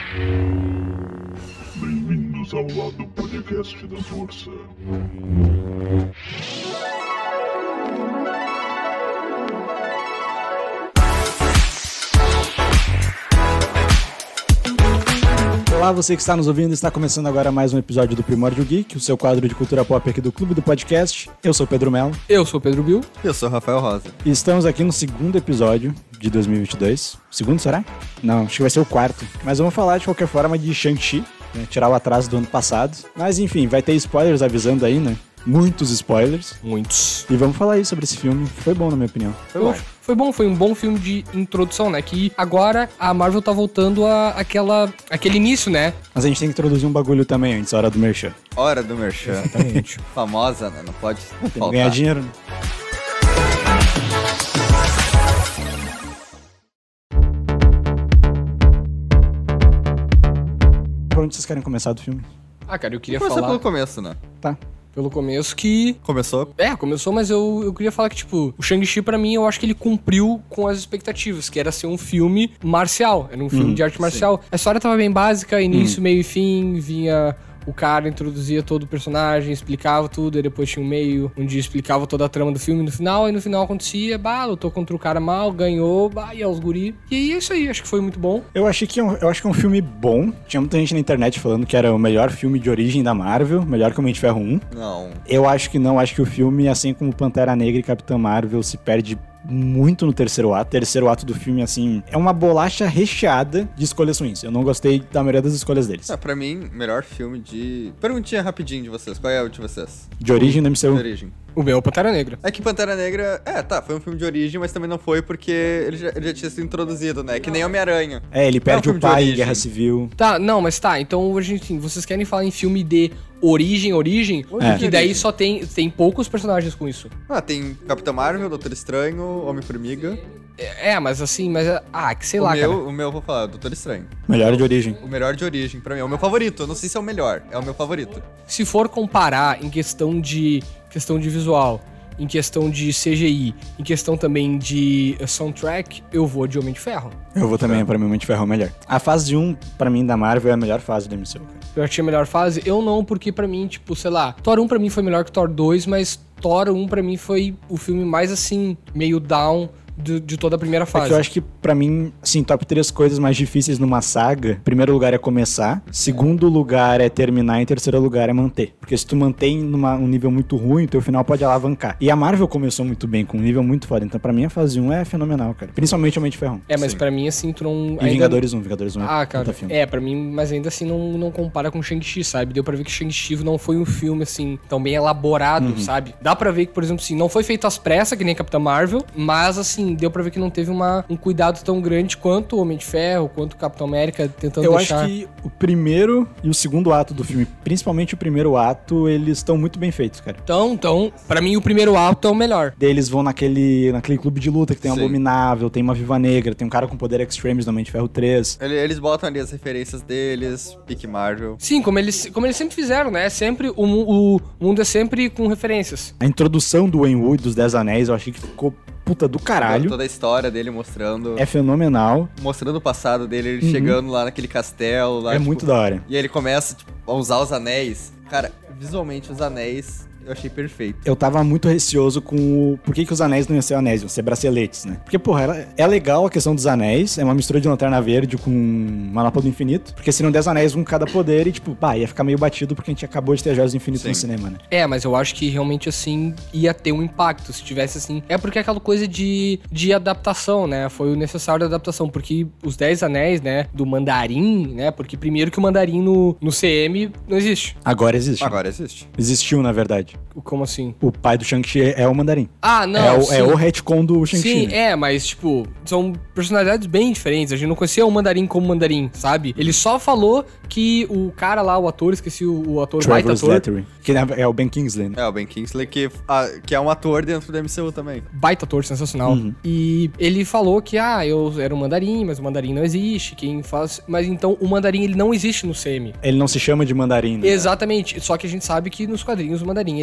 Bem-vindos ao lado podcast da Força. Olá, você que está nos ouvindo, está começando agora mais um episódio do Primórdio Geek, o seu quadro de cultura pop aqui do Clube do Podcast. Eu sou o Pedro Melo. Eu sou o Pedro Bill. Eu sou o Rafael Rosa. E estamos aqui no segundo episódio de 2022. Segundo, será? Não, acho que vai ser o quarto. Mas vamos falar de qualquer forma de Shang-Chi, né? Tirar o atraso do ano passado. Mas enfim, vai ter spoilers avisando aí, né? Muitos spoilers. Muitos. E vamos falar aí sobre esse filme. Foi bom, na minha opinião. Foi um bom filme de introdução, né? Que agora a Marvel tá voltando aquele início, né? Mas a gente tem que introduzir um bagulho também antes, a hora do merchan. Hora do merchan. Exatamente. Famosa, né? Não pode Tem que faltar. ganhar dinheiro, né? Por onde vocês querem começar do filme? Ah, cara, eu queria Começar falar pelo começo, né? Tá. pelo começo que... Começou? Começou, mas eu queria falar que, tipo, o Shang-Chi, pra mim, eu acho que ele cumpriu com as expectativas, que era ser um filme marcial, era um filme de arte marcial. Sim. A história tava bem básica, início, meio e fim, vinha... O cara introduzia todo o personagem, explicava tudo, e depois tinha um meio onde explicava toda a trama do filme no final, e no final acontecia, lutou contra o cara mal, ganhou, e aos guri. E é isso aí, acho que foi muito bom. Eu acho que é um filme bom. Tinha muita gente na internet falando que era o melhor filme de origem da Marvel, melhor que o Homem de Ferro 1. Não. Eu acho que não, acho que o filme, assim como Pantera Negra e Capitã Marvel, se perde muito no terceiro ato. O terceiro ato do filme, assim, é uma bolacha recheada de escolhas ruins. Eu não gostei da maioria das escolhas deles. Pra mim, melhor filme de... Perguntinha rapidinho de vocês. Qual é o de vocês? De origem do MCU? De origem. O meu, Pantera Negra. É que Pantera Negra... foi um filme de origem, mas também não foi porque ele já tinha sido introduzido, né? Que nem Homem-Aranha. Ele perde o pai em Guerra Civil. Então, vocês querem falar em filme de origem, que daí só tem poucos personagens com isso. Tem Capitão Marvel, Doutor Estranho, Homem-Formiga. Sei lá, cara. O meu eu vou falar, Doutor Estranho. Melhor de origem. O melhor de origem, pra mim. É o meu favorito. Eu não sei se é o melhor. É o meu favorito. Se for comparar em questão de visual, em questão de CGI, em questão também de soundtrack, eu vou de Homem de Ferro. Eu vou também, pra mim, Homem de Ferro é o melhor. A fase 1, pra mim, da Marvel é a melhor fase do MCU, cara. Eu achei a melhor fase? Eu não, porque pra mim, Thor 1 pra mim foi melhor que Thor 2, mas Thor 1 pra mim foi o filme mais, assim, meio down de toda a primeira fase. É que eu acho que, pra mim, assim, top 3 coisas mais difíceis numa saga. Primeiro lugar é começar, segundo lugar é terminar e terceiro lugar é manter. Porque se tu mantém um nível muito ruim, teu final pode alavancar. E a Marvel começou muito bem, com um nível muito foda. Então, pra mim, a fase 1 é fenomenal, cara. Principalmente o Homem de Ferro. Mas pra mim, assim, tu não... E Vingadores 1 é cara, filme. Pra mim, mas ainda assim não compara com Shang-Chi, sabe? Deu pra ver que Shang-Chi não foi um filme, assim, tão bem elaborado, sabe? Dá pra ver que, por exemplo, assim, não foi feito às pressas, que nem Capitã Marvel, mas, assim, deu pra ver que não teve um cuidado tão grande quanto o Homem de Ferro, quanto o Capitão América, tentando deixar... Eu acho que o primeiro e o segundo ato do filme, principalmente o primeiro ato, eles estão muito bem feitos, cara. Então, pra mim, o primeiro ato é o melhor. Daí eles vão naquele clube de luta que tem um Abominável, tem uma Viúva Negra, tem um cara com poder extremes no Homem de Ferro 3. Eles botam ali as referências deles, Pique Marvel. Sim, como eles sempre fizeram, né? Sempre, o mundo é sempre com referências. A introdução do Wenwu e dos 10 Anéis, eu achei que ficou puta do caralho. Toda a história dele mostrando. É fenomenal. Mostrando o passado dele, ele chegando lá naquele castelo. Lá, muito da hora. E aí ele começa a usar os anéis. Cara, visualmente os anéis... Eu achei perfeito. Eu tava muito receoso com por que os anéis não iam ser anéis, iam ser braceletes, né? Porque, é legal a questão dos anéis, é uma mistura de Lanterna Verde com Manopla do Infinito, porque seriam 10 anéis com cada poder e, ia ficar meio batido porque a gente acabou de ter Joias do Infinito no cinema, né? Mas eu acho que realmente, assim, ia ter um impacto se tivesse, assim... É porque é aquela coisa de adaptação, né? Foi o necessário da adaptação, porque os 10 anéis, né, do Mandarim, né? Porque primeiro que o Mandarim no CM não existe. Agora existe. Existiu, na verdade. Como assim? O pai do Shang-Chi é o Mandarim. Não, é o retcon do Shang-Chi. Sim, né? Mas, são personalidades bem diferentes. A gente não conhecia o Mandarim como Mandarim, sabe? Ele só falou que o cara lá, o ator, esqueci o ator, Trevor Slattery, que é o Ben Kingsley, né? É, o Ben Kingsley, que é um ator dentro do MCU também. Baita ator, sensacional. E ele falou que, eu era o Mandarim, mas o Mandarim não existe. Quem faz... Mas então, o Mandarim, ele não existe no CM. Ele não se chama de Mandarim, né? Exatamente. Só que a gente sabe que nos quadrinhos o Mandarim, ele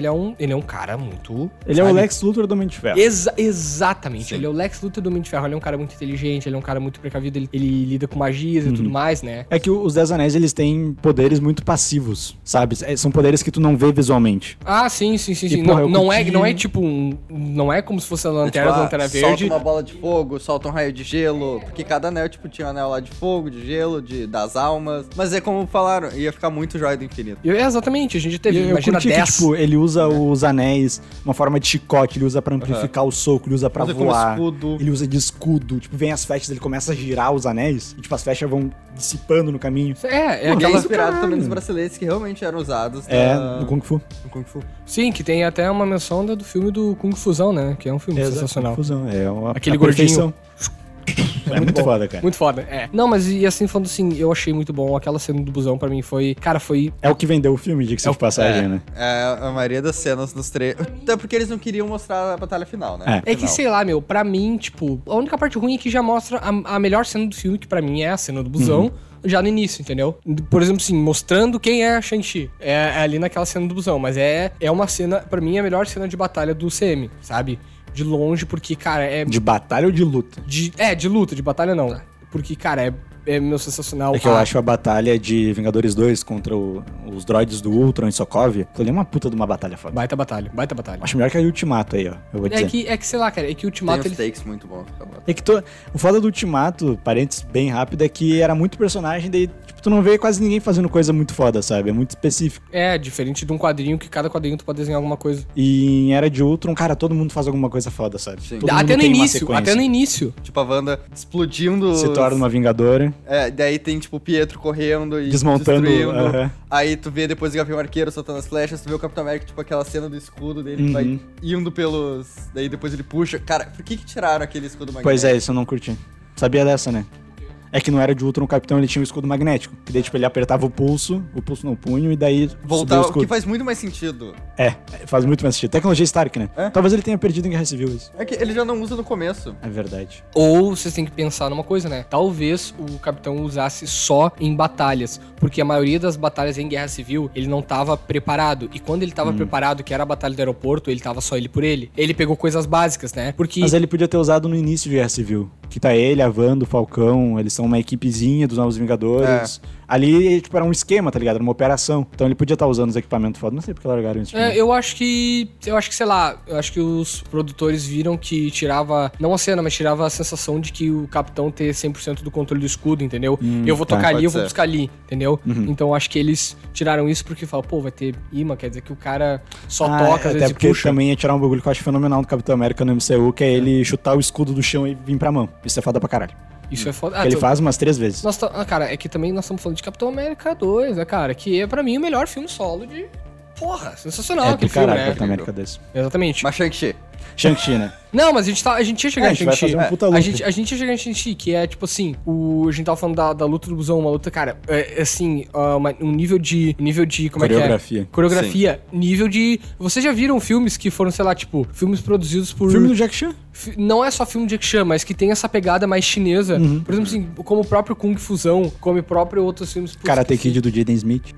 ele é um cara muito... Ele é o sabe? Lex Luthor do Homem de Ferro. Exatamente. Sim. Ele é o Lex Luthor do Homem de Ferro. Ele é um cara muito inteligente, ele é um cara muito precavido, ele lida com magias e tudo mais, né? É que os Dez Anéis, eles têm poderes muito passivos, sabe? São poderes que tu não vê visualmente. Ah, sim. porra, eu Não curti- é tipo não é como se fosse a lanterna Tipo, da Lanterna solta Verde. uma bola de fogo, solta um raio de gelo. Porque cada anel, tipo, tinha um anel lá de fogo, de gelo, das almas. Mas é como falaram, ia ficar muito Joia do Infinito. Exatamente, a gente teve, Eu imagina curti 10. que, tipo, ele usa os anéis, uma forma de chicote, ele usa pra amplificar o soco, ele usa pra Usa como voar. escudo. Ele usa de escudo. Tipo, vem as flechas, ele começa a girar os anéis, e tipo, as flechas vão dissipando no caminho. É E é aquela... inspirado também nos braceletes que realmente eram usados No Kung Fu. no Kung Fu. Sim, que tem até uma menção do filme do Kung Fusão, né? Que é um filme sensacional. Fusão. É uma Aquele a perfeição. gordinho. É muito foda, cara. Muito foda, é. Não, mas e assim, falando assim, eu achei muito bom. Aquela cena do busão pra mim foi... Cara, foi... É o que vendeu o filme, diga-se de passagem, né? É, a maioria das cenas nos trailers. Até porque eles não queriam mostrar a batalha final, né? É que, sei lá, meu, pra mim, tipo... A única parte ruim é que já mostra a melhor cena do filme, que pra mim é a cena do busão. Já no início, entendeu? Por exemplo, assim, mostrando quem é a Shang-Chi. É ali naquela cena do busão. Mas é uma cena, pra mim, a melhor cena de batalha do CM, sabe? De longe, porque, cara, é... De batalha ou de luta? De luta, de batalha não. Porque, cara, é meu sensacional. É que eu acho a batalha de Vingadores 2 contra os droids do Ultron e Sokovia, ali é uma puta de uma batalha foda. Baita batalha. Acho melhor que a Ultimato aí, ó. Eu vou dizer. É que, sei lá, cara, é que o Tem Ultimato... uns takes muito bons. É que o foda do Ultimato, parênteses bem rápido, é que era muito personagem, daí tipo, tu não vê quase ninguém fazendo coisa muito foda, sabe? É muito específico. É, diferente de um quadrinho que cada quadrinho tu pode desenhar alguma coisa. E em Era de Ultron, cara, todo mundo faz alguma coisa foda, sabe? Sim. Todo mundo Até no tem uma início, sequência. até no início. Tipo, a Wanda explodindo. Se torna uma vingadora. É, daí tem, tipo, o Pietro correndo e Desmontando, destruindo. aham. Aí tu vê depois o Gavião Arqueiro soltando as flechas, tu vê o Capitão América, tipo, aquela cena do escudo dele, que vai indo pelos... Daí depois ele puxa. Cara, por que tiraram aquele escudo magnético? Pois é, isso eu não curti. Sabia dessa, né? É que não era de Ultron, o Capitão ele tinha um escudo magnético. Que daí, tipo, ele apertava o pulso não, o punho, e daí subia o Voltar, o escudo. que faz muito mais sentido. Faz muito mais sentido. Tecnologia Stark, né? É? Talvez ele tenha perdido em Guerra Civil isso. É que ele já não usa no começo. É verdade. Ou vocês têm que pensar numa coisa, né? Talvez o Capitão usasse só em batalhas, porque a maioria das batalhas em Guerra Civil, ele não tava preparado. E quando ele tava preparado, que era a batalha do aeroporto, ele tava só ele por ele. Ele pegou coisas básicas, né? Porque... Mas ele podia ter usado no início de Guerra Civil. Que tá ele, a Wanda, o Falcão, eles são uma equipezinha dos Novos Vingadores. Ali, tipo, era um esquema, tá ligado? Era uma operação. Então ele podia estar usando os equipamentos foda. Não sei porque largaram isso. eu acho que, sei lá, eu acho que os produtores viram que tirava, não a cena, mas tirava a sensação de que o Capitão ter 100% do controle do escudo, entendeu? Eu vou tocar ali, pode eu vou ser. buscar ali, entendeu? Então eu acho que eles tiraram isso porque falam, pô, vai ter imã, quer dizer que o cara só toca, às até vezes, e porque puxa. também ia tirar um bagulho que eu acho fenomenal do Capitão América no MCU, que é ele chutar o escudo do chão e vir pra mão. Isso é foda pra caralho. Isso é foda. Que ele faz umas 3 vezes. Cara, é que também nós estamos falando de Capitão América 2, né, cara? Que é pra mim o melhor filme solo de... Porra, sensacional É aquele do caralho, filme, né? Capitão América desse. Exatamente. Mas Shang-Chi. Shang-Chi, né? Não, mas a gente ia chegar É, a em gente vai Shang-Chi. fazer um puta luta. A gente ia chegar em Shang-Chi, que é tipo assim, a gente tava falando da luta do busão, uma luta, cara, assim, um nível de, como Coreografia. é que é? Coreografia. Nível de... Vocês já viram filmes que foram, sei lá, tipo, filmes produzidos por... Filme do Jack Chan? Não é só filme de Jack Chan, mas que tem essa pegada mais chinesa. Por exemplo, assim, como o próprio Kung Fusão, como o próprio outros filmes... putz, Karate Kid do Jaden Smith.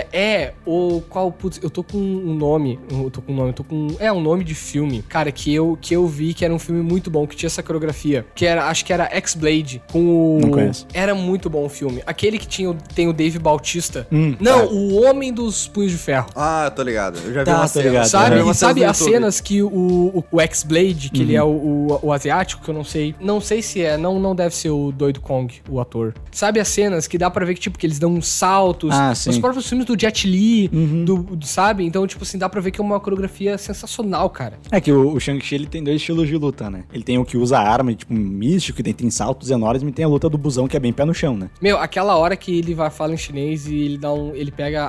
Putz, eu tô com um nome, um nome de filme, cara, que eu vi que era um filme muito bom, que tinha essa coreografia, acho que era X-Blade, com o... Não conheço. Era muito bom o filme. Aquele que tem o Dave Bautista. Tá. O Homem dos Punhos de Ferro. Ah, tô ligado. Eu já vi Tá, uma tô cena. ligado. Sabe? Já vi E umas sabe cenas as no YouTube. cenas que o X-Blade, que ele é o asiático, que eu não sei. Não sei se é, não deve ser o Doido Kong, o ator. Sabe as cenas que dá pra ver que, tipo, que eles dão uns saltos. Ah, sim. Os próprios filmes do Jet Li, sabe? Então, tipo assim, dá pra ver que é uma coreografia sensacional, cara. É que o Shang-Chi, ele tem 2 estilos de luta, né? Ele tem o que usa arma, tipo, místico, que tem saltos enormes, e tem a luta do busão, que é bem pé no chão, né? Meu, aquela hora que ele fala em chinês e ele pega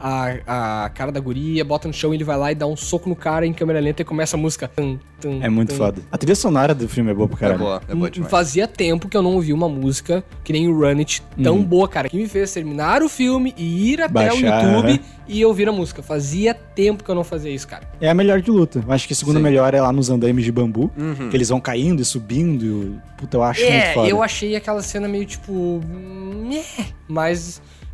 a cara da guria, bota no chão, ele vai lá e dá um soco no cara em câmera lenta e começa a música. É muito foda. A trilha sonora do filme é boa pra É caralho. boa, é boa demais. Fazia tempo que eu não ouvi uma música que nem o Run It tão boa, cara. Que me fez terminar o filme e ir até Baixar, o YouTube aham. e ouvir a música. Fazia tempo que eu não fazia isso, cara. É a melhor de luta. Eu acho que a segunda Sim. melhor é lá nos andames de bambu, que eles vão caindo e subindo. Puta, eu acho muito foda. Eu achei aquela cena meio tipo... Mas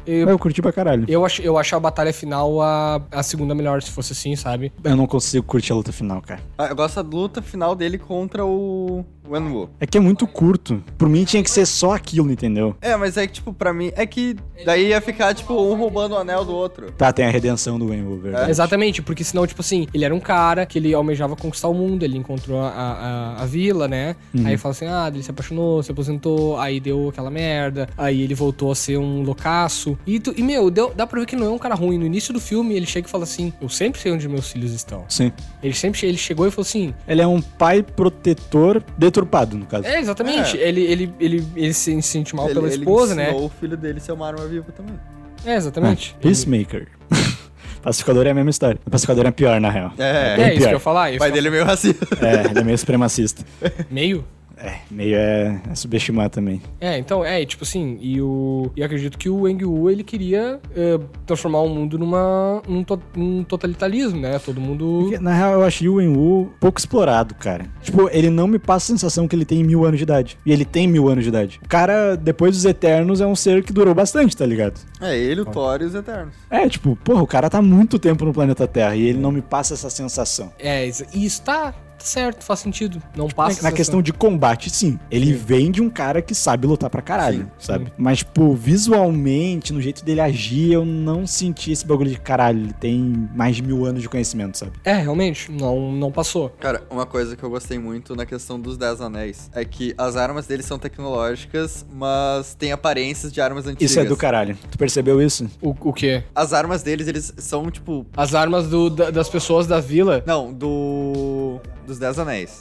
Eu curti pra caralho. Eu acho a batalha final a segunda melhor, se fosse assim, sabe? Eu não consigo curtir a luta final, cara. Eu gosto da luta final dele contra o Wenwu. É que é muito curto. Por mim tinha que ser só aquilo, entendeu? Mas é que, tipo, pra mim, é que daí ia ficar, tipo, um roubando o anel do outro. Tá, tem a redenção do Wenwu, verdade. Exatamente, porque senão, tipo assim, ele era um cara que ele almejava conquistar o mundo, ele encontrou a vila, né? Aí fala assim, ele se apaixonou, se aposentou, aí deu aquela merda, aí ele voltou a ser um loucaço. E meu, dá pra ver que não é um cara ruim. No início do filme, ele chega e fala assim, eu sempre sei onde meus filhos estão. Sim. Ele chegou e falou assim... Ele é um pai protetor deturpado, no caso. Exatamente. Ele se sente mal pela esposa, né? Ele ensinou o filho dele ser uma arma viva também. Exatamente. Peacemaker. Pacificador é a mesma história. O pacificador é pior, na real. É isso que eu ia falar. O pai dele é meio racista. Ele é meio supremacista. Meio? Meio é subestimar também. Então, tipo assim, e acredito que o Wenwu, ele queria transformar o mundo num totalitarismo, né? Todo mundo... Porque, na real, eu achei o Wenwu pouco explorado, cara. Tipo, ele não me passa a sensação que ele tem 1000 anos de idade. E ele tem 1000 anos de idade. O cara, depois dos Eternos, é um ser que durou bastante, tá ligado? Ele, o Thor e os Eternos. Tipo, porra, o cara tá há muito tempo no planeta Terra e ele não me passa essa sensação. Isso tá certo, faz sentido. Não passa Na questão de combate, sim. Ele vem de um cara que sabe lutar pra caralho, sabe? Mas, tipo, visualmente, no jeito dele agir, eu não senti esse bagulho de caralho. Ele tem mais de 1000 anos de conhecimento, sabe? Realmente, não passou. Cara, uma coisa que eu gostei muito na questão dos 10 anéis é que as armas deles são tecnológicas, mas têm aparências de armas antigas. Isso é do caralho. Tu percebeu isso? O quê? As armas deles, eles são, tipo... As armas das pessoas da vila? Não, dos 10 anéis.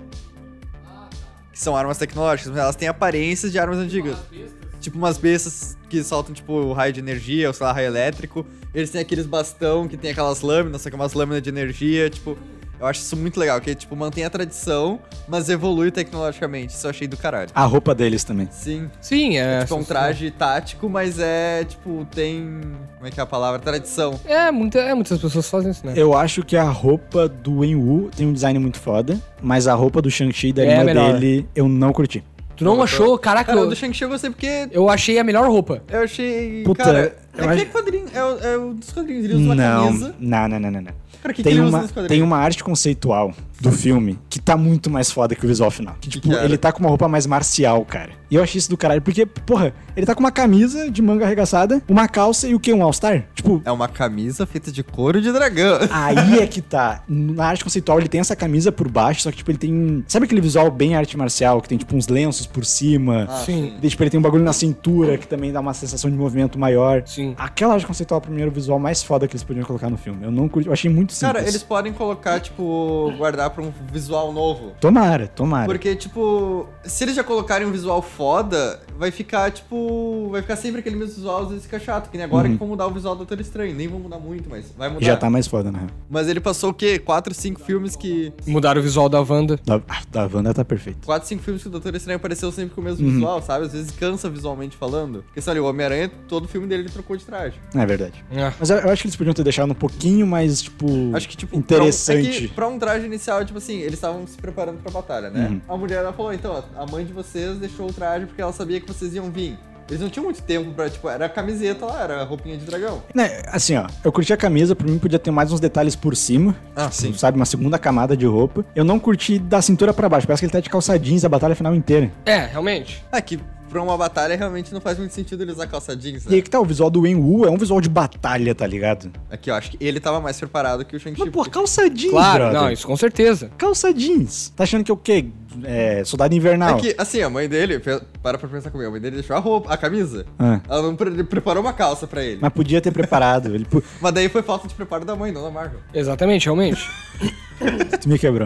Que são armas tecnológicas, mas elas têm aparências de armas antigas. Tipo umas bestas que soltam, tipo, raio de energia, ou sei lá, raio elétrico. Eles têm aqueles bastão que tem aquelas lâminas, só que é umas lâminas de energia, tipo... Eu acho isso muito legal, que, tipo, mantém a tradição, mas evolui tecnologicamente. Isso eu achei do caralho. A roupa deles também. Sim. Sim, Tipo, um traje tático, mas tipo, tem... Como é que é a palavra? Tradição. Muitas pessoas fazem isso, né? Eu acho que a roupa do Wenwu tem um design muito foda, mas a roupa do Shang-Chi e da irmã melhor. dele eu não curti. Tu não achou? Caraca, Cara, o do Shang-Chi eu gostei porque... eu achei a melhor roupa. Eu achei... Puta, cara, eu que acho- é quadrinho. É o dos quadrinhos. Ele usa uma camisa. Não. Cara, que Tem ele usa uma, nos quadrinhos? tem uma arte conceitual do filme que tá muito mais foda que o visual final. Que, tipo, que era? ele tá com uma roupa mais marcial, cara. E eu achei isso do caralho, porque, porra, ele tá com uma camisa de manga arregaçada, uma calça e o quê? Um All-Star? Tipo, É uma camisa feita de couro de dragão. aí é que tá. Na arte conceitual ele tem essa camisa por baixo, só que, tipo, ele tem... Sabe aquele visual bem arte marcial, que tem, tipo, uns lenços por cima? Sim. E, tipo, ele tem um bagulho na cintura, que também dá uma sensação de movimento maior. Sim. Aquela arte conceitual, pra mim, era o visual mais foda que eles podiam colocar no filme. Eu não curti, eu achei muito simples. Cara, eles podem colocar, tipo, guardar pra um visual novo. Tomara. Porque, tipo, se eles já colocarem um visual foda, vai ficar, tipo... Vai ficar sempre aquele mesmo visual, às vezes fica chato. Que nem agora que vão mudar o visual do Doutor Estranho. Nem vão mudar muito, mas vai mudar. Já tá mais foda, né? Mas ele passou o quê? 4, 5 filmes que... Mudaram o visual da Wanda. Da Wanda tá perfeito. 4, 5 filmes que o Doutor Estranho apareceu sempre com o mesmo visual, sabe? Às vezes cansa visualmente falando. Porque, sabe, o Homem-Aranha, todo filme dele ele trocou de traje. É verdade. Mas eu acho que eles podiam ter deixado um pouquinho mais, tipo, Acho que, tipo, interessante. Pra um traje inicial, tipo assim, eles estavam se preparando pra batalha, né? A mulher, ela falou, então, a mãe de vocês deixou o traje porque ela sabia que vocês iam vir. Eles não tinham muito tempo pra, tipo, era a camiseta lá, era a roupinha de dragão. Né, assim, ó, eu curti a camisa, pra mim podia ter mais uns detalhes por cima. Sim. Sabe, uma segunda camada de roupa. Eu não curti da cintura pra baixo, parece que ele tá de calça jeans a batalha final inteira. Realmente. É que pra uma batalha realmente não faz muito sentido ele usar calça jeans, E né? aí que tá, o visual do Wenwu é um visual de batalha, tá ligado? Aqui eu acho que ele tava mais preparado que o Shang-Chi. Mas, pô, calça jeans, Claro, brother. não, isso com certeza. Calça jeans. Tá achando que é o quê? Soldado invernal. É que, assim, a mãe dele, para pra pensar comigo, a mãe dele deixou a roupa, a camisa. Ela não preparou uma calça pra ele. Mas podia ter preparado. Mas daí foi falta de preparo da mãe, não da Marvel. Exatamente, realmente. Tu me quebrou.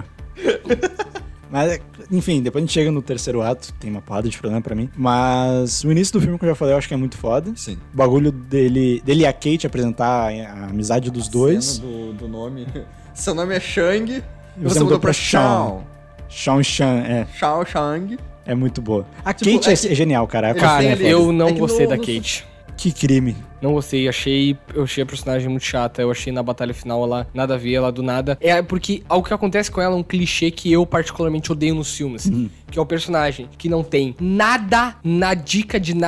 Mas, enfim, depois a gente chega no terceiro ato, tem uma porrada de problema pra mim. Mas o início do filme, como eu já falei, eu acho que é muito foda. Sim. O bagulho dele e a Kate apresentar a amizade dos dois. Cena do nome. Seu nome é Shang. E Você mudou pra Shang. Shang, Shang. é muito boa. A Tipo, Kate é é genial, cara. Eles Cara, têm ali- eu não é que gostei no- da no- Kate. Que crime. Não gostei, eu achei a personagem muito chata, eu achei na batalha final ela nada a ver, ela do nada. É porque o que acontece com ela é um clichê que eu particularmente odeio nos filmes, que é o personagem que não tem nada na dica de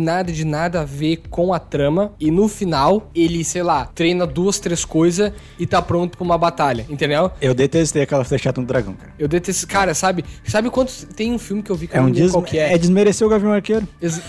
nada a ver com a trama, e no final ele, sei lá, treina 2, 3 coisas e tá pronto pra uma batalha, entendeu? Eu detestei aquela flechada no dragão, cara. Eu detesto, cara, sabe quantos, tem um filme que eu vi que eu É não um lembro qual que é. é desmerecer o Gavião Arqueiro.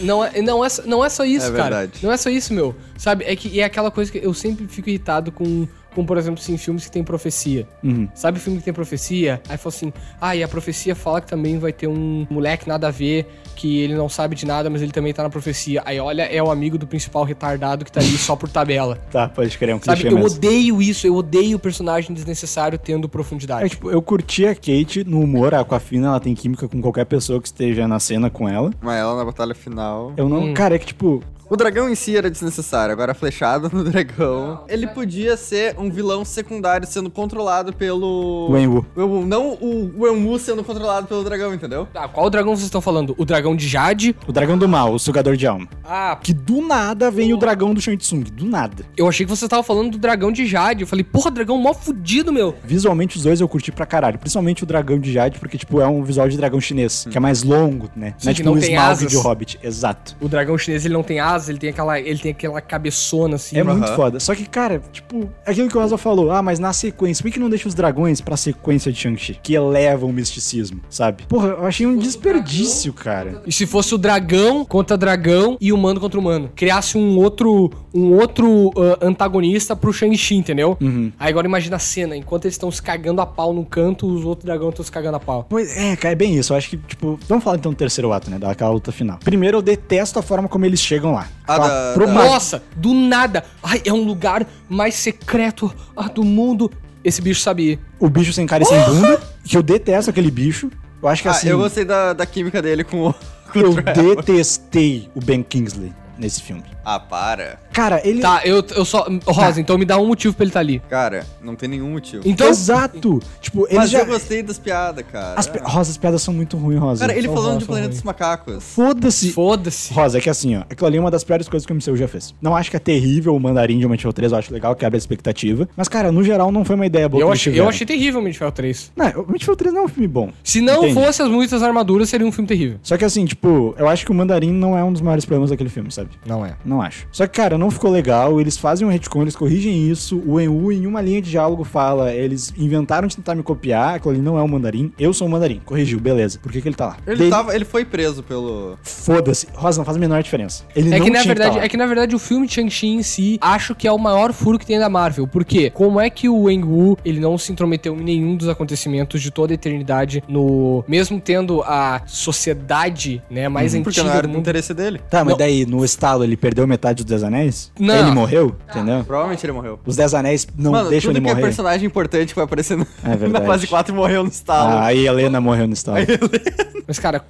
Não é só isso, É cara. verdade. Não é só isso, meu. Sabe, é aquela coisa que eu sempre fico irritado com, por exemplo, assim, filmes que tem profecia. Sabe filme que tem profecia? Aí fala assim, e a profecia fala que também vai ter um moleque nada a ver, que ele não sabe de nada, mas ele também tá na profecia. Aí olha, é o amigo do principal retardado que tá ali só por tabela. Tá, pode crer, é um Sabe, clichê eu mesmo. odeio isso, eu odeio o personagem desnecessário tendo profundidade. É, tipo, eu curti a Kate no humor, a Aquafina, ela tem química com qualquer pessoa que esteja na cena com ela. Mas ela na batalha final... Eu não... Cara, é que, tipo... O dragão em si era desnecessário, agora a flechada no dragão... Ele podia ser um vilão secundário sendo controlado pelo... Wenwu. Não o Wenwu sendo controlado pelo dragão, entendeu? Tá, qual dragão vocês estão falando? O dragão de Jade? O dragão do mal, o sugador de alma. Ah, Que do nada vem o dragão do Shang Tsung, do nada. eu achei que você tava falando do dragão de Jade. Eu falei, porra, dragão mó fudido, meu. Visualmente os dois eu curti pra caralho, principalmente o dragão de Jade, porque, tipo, é um visual de dragão chinês, que é mais longo, né? Sim, Não é que tipo não o tem Smaug asas. de Hobbit, exato. O dragão chinês, ele não tem asas, ele tem aquela cabeçona assim. É muito foda. Só que, cara, tipo, aquilo que o Asa falou, mas na sequência, por que não deixa os dragões pra sequência de Shang-Chi? Que elevam o misticismo, sabe? Porra, eu achei um desperdício, cara. E se fosse o dragão contra dragão e humano contra humano? Criasse um outro antagonista pro Shang-Chi, entendeu? Aí agora imagina a cena, enquanto eles estão se cagando a pau no canto, os outros dragões estão se cagando a pau. Pois é, cara, é bem isso. Eu acho que, tipo, vamos falar então do terceiro ato, né? Daquela luta final. Primeiro, eu detesto a forma como eles chegam lá. Nossa, do nada. Ai, é um lugar mais secreto do mundo. Esse bicho sabia. O bicho sem cara e sem bunda, que eu detesto aquele bicho. Eu acho que assim. Eu gostei da química dele com o Eu Trevor. detestei o Ben Kingsley nesse filme. Ah, para. Cara, ele. Tá, eu só... Rosa, então me dá um motivo pra ele estar ali. Cara, não tem nenhum motivo. Então... Exato! Tipo, ele Mas já. eu gostei das piadas, cara. Rosa, as piadas são muito ruins, Rosa. Cara, ele São falando ruins, de são Planeta ruins. dos Macacos. Foda-se. Foda-se. Rosa, é que assim, ó, aquilo ali é uma das piores coisas que o MCU já fez. Não acho que é terrível o Mandarim de Homem de Ferro 3, eu acho legal, quebra a expectativa. Mas, cara, no geral, não foi uma ideia boa Eu que eles achei tiveram. terrível o Homem de Ferro 3. Não, o Homem de Ferro 3 não é um filme bom. Se não Entende? fosse as muitas armaduras, seria um filme terrível. Só que assim, tipo, eu acho que o Mandarim não é um dos maiores problemas daquele filme, sabe? Não é. Não acho. Só que, cara, não ficou legal, eles fazem um retcon, eles corrigem isso, o Wenwu em uma linha de diálogo fala, eles inventaram de tentar me copiar, aquilo ali não é o Mandarim, eu sou o Mandarim. Corrigiu, beleza. Por que ele tá lá? Ele foi preso pelo... Foda-se. Rosa, não faz a menor diferença. Ele É não que, na tinha verdade, tá lá. é que na verdade o filme de Shang-Chi em si, acho que é o maior furo que tem da Marvel. Por quê? Como é que o Wenwu, ele não se intrometeu em nenhum dos acontecimentos de toda a eternidade no... Mesmo tendo a sociedade, né, mais Porque não antiga era do do mundo. interesse dele. Tá, mas Não. daí, no estalo, ele perdeu metade dos 10 anéis? Não. Ele morreu? Entendeu? Provavelmente ele morreu. Os 10 anéis não Mano, deixam tudo ele que é morrer. personagem importante que vai aparecer É na verdade. fase 4 morreu no estalo. Ah, aí a Helena morreu no estalo. Mas, cara,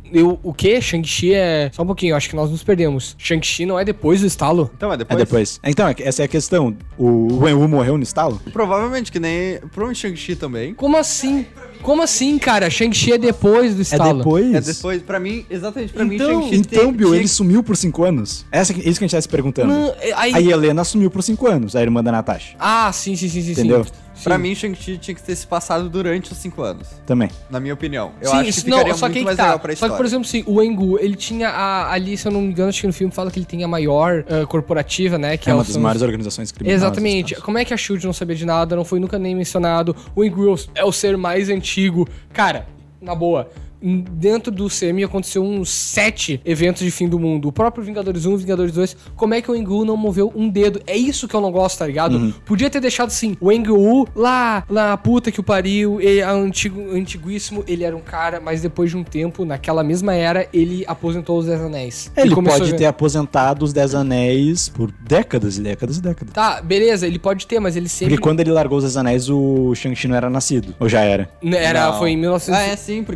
o que? Shang-Chi é... Só um pouquinho, eu acho que nós nos perdemos. Shang-Chi não é depois do estalo? Então é É depois? depois. Então, essa é a questão. O Wenwu morreu no estalo? Provavelmente, que nem... Provavelmente Shang-Chi também. Como assim? Como assim, cara? Shang-Chi é depois do É estalo. depois? É depois, pra mim, exatamente pra mim, Então- Shang-Chi Então, Bill, tinha- ele sumiu por 5 anos? Isso que a gente tá se perguntando. Não, aí... A Helena sumiu por 5 anos, a irmã da Natasha. Ah, sim. Entendeu? Sim. Pra mim, Shang-Chi tinha que ter se passado durante os 5 anos. Também. Na minha opinião. Eu Sim, acho que ficaria só muito que aí mais que tá. legal pra Só história. que, por exemplo, sim, o Wenwu, ele tinha ali, se eu não me engano, acho que no filme fala que ele tem a maior corporativa, né? Que É uma os- das maiores organizações criminosas. Exatamente. Como é que a SHIELD não sabia de nada, não foi nunca nem mencionado? O Wenwu é o ser mais antigo. Cara, na boa, dentro do CMI aconteceu uns 7 eventos de fim do mundo. O próprio Vingadores 1, Vingadores 2. Como é que o Wenwu não moveu um dedo? É isso que eu não gosto, tá ligado? Podia ter deixado assim, o Wenwu lá na puta que o pariu, ele, antiguíssimo, ele era um cara, mas depois de um tempo, naquela mesma era, ele aposentou os 10 anéis. Ele começou pode a- ter aposentado os 10 anéis por décadas e décadas e décadas. Tá, beleza, ele pode ter, mas ele sempre... Porque quando ele largou os 10 anéis, o Shang-Chi não era nascido. Ou já era? Era, Não. foi em 1900... Ah, é sim, porque daí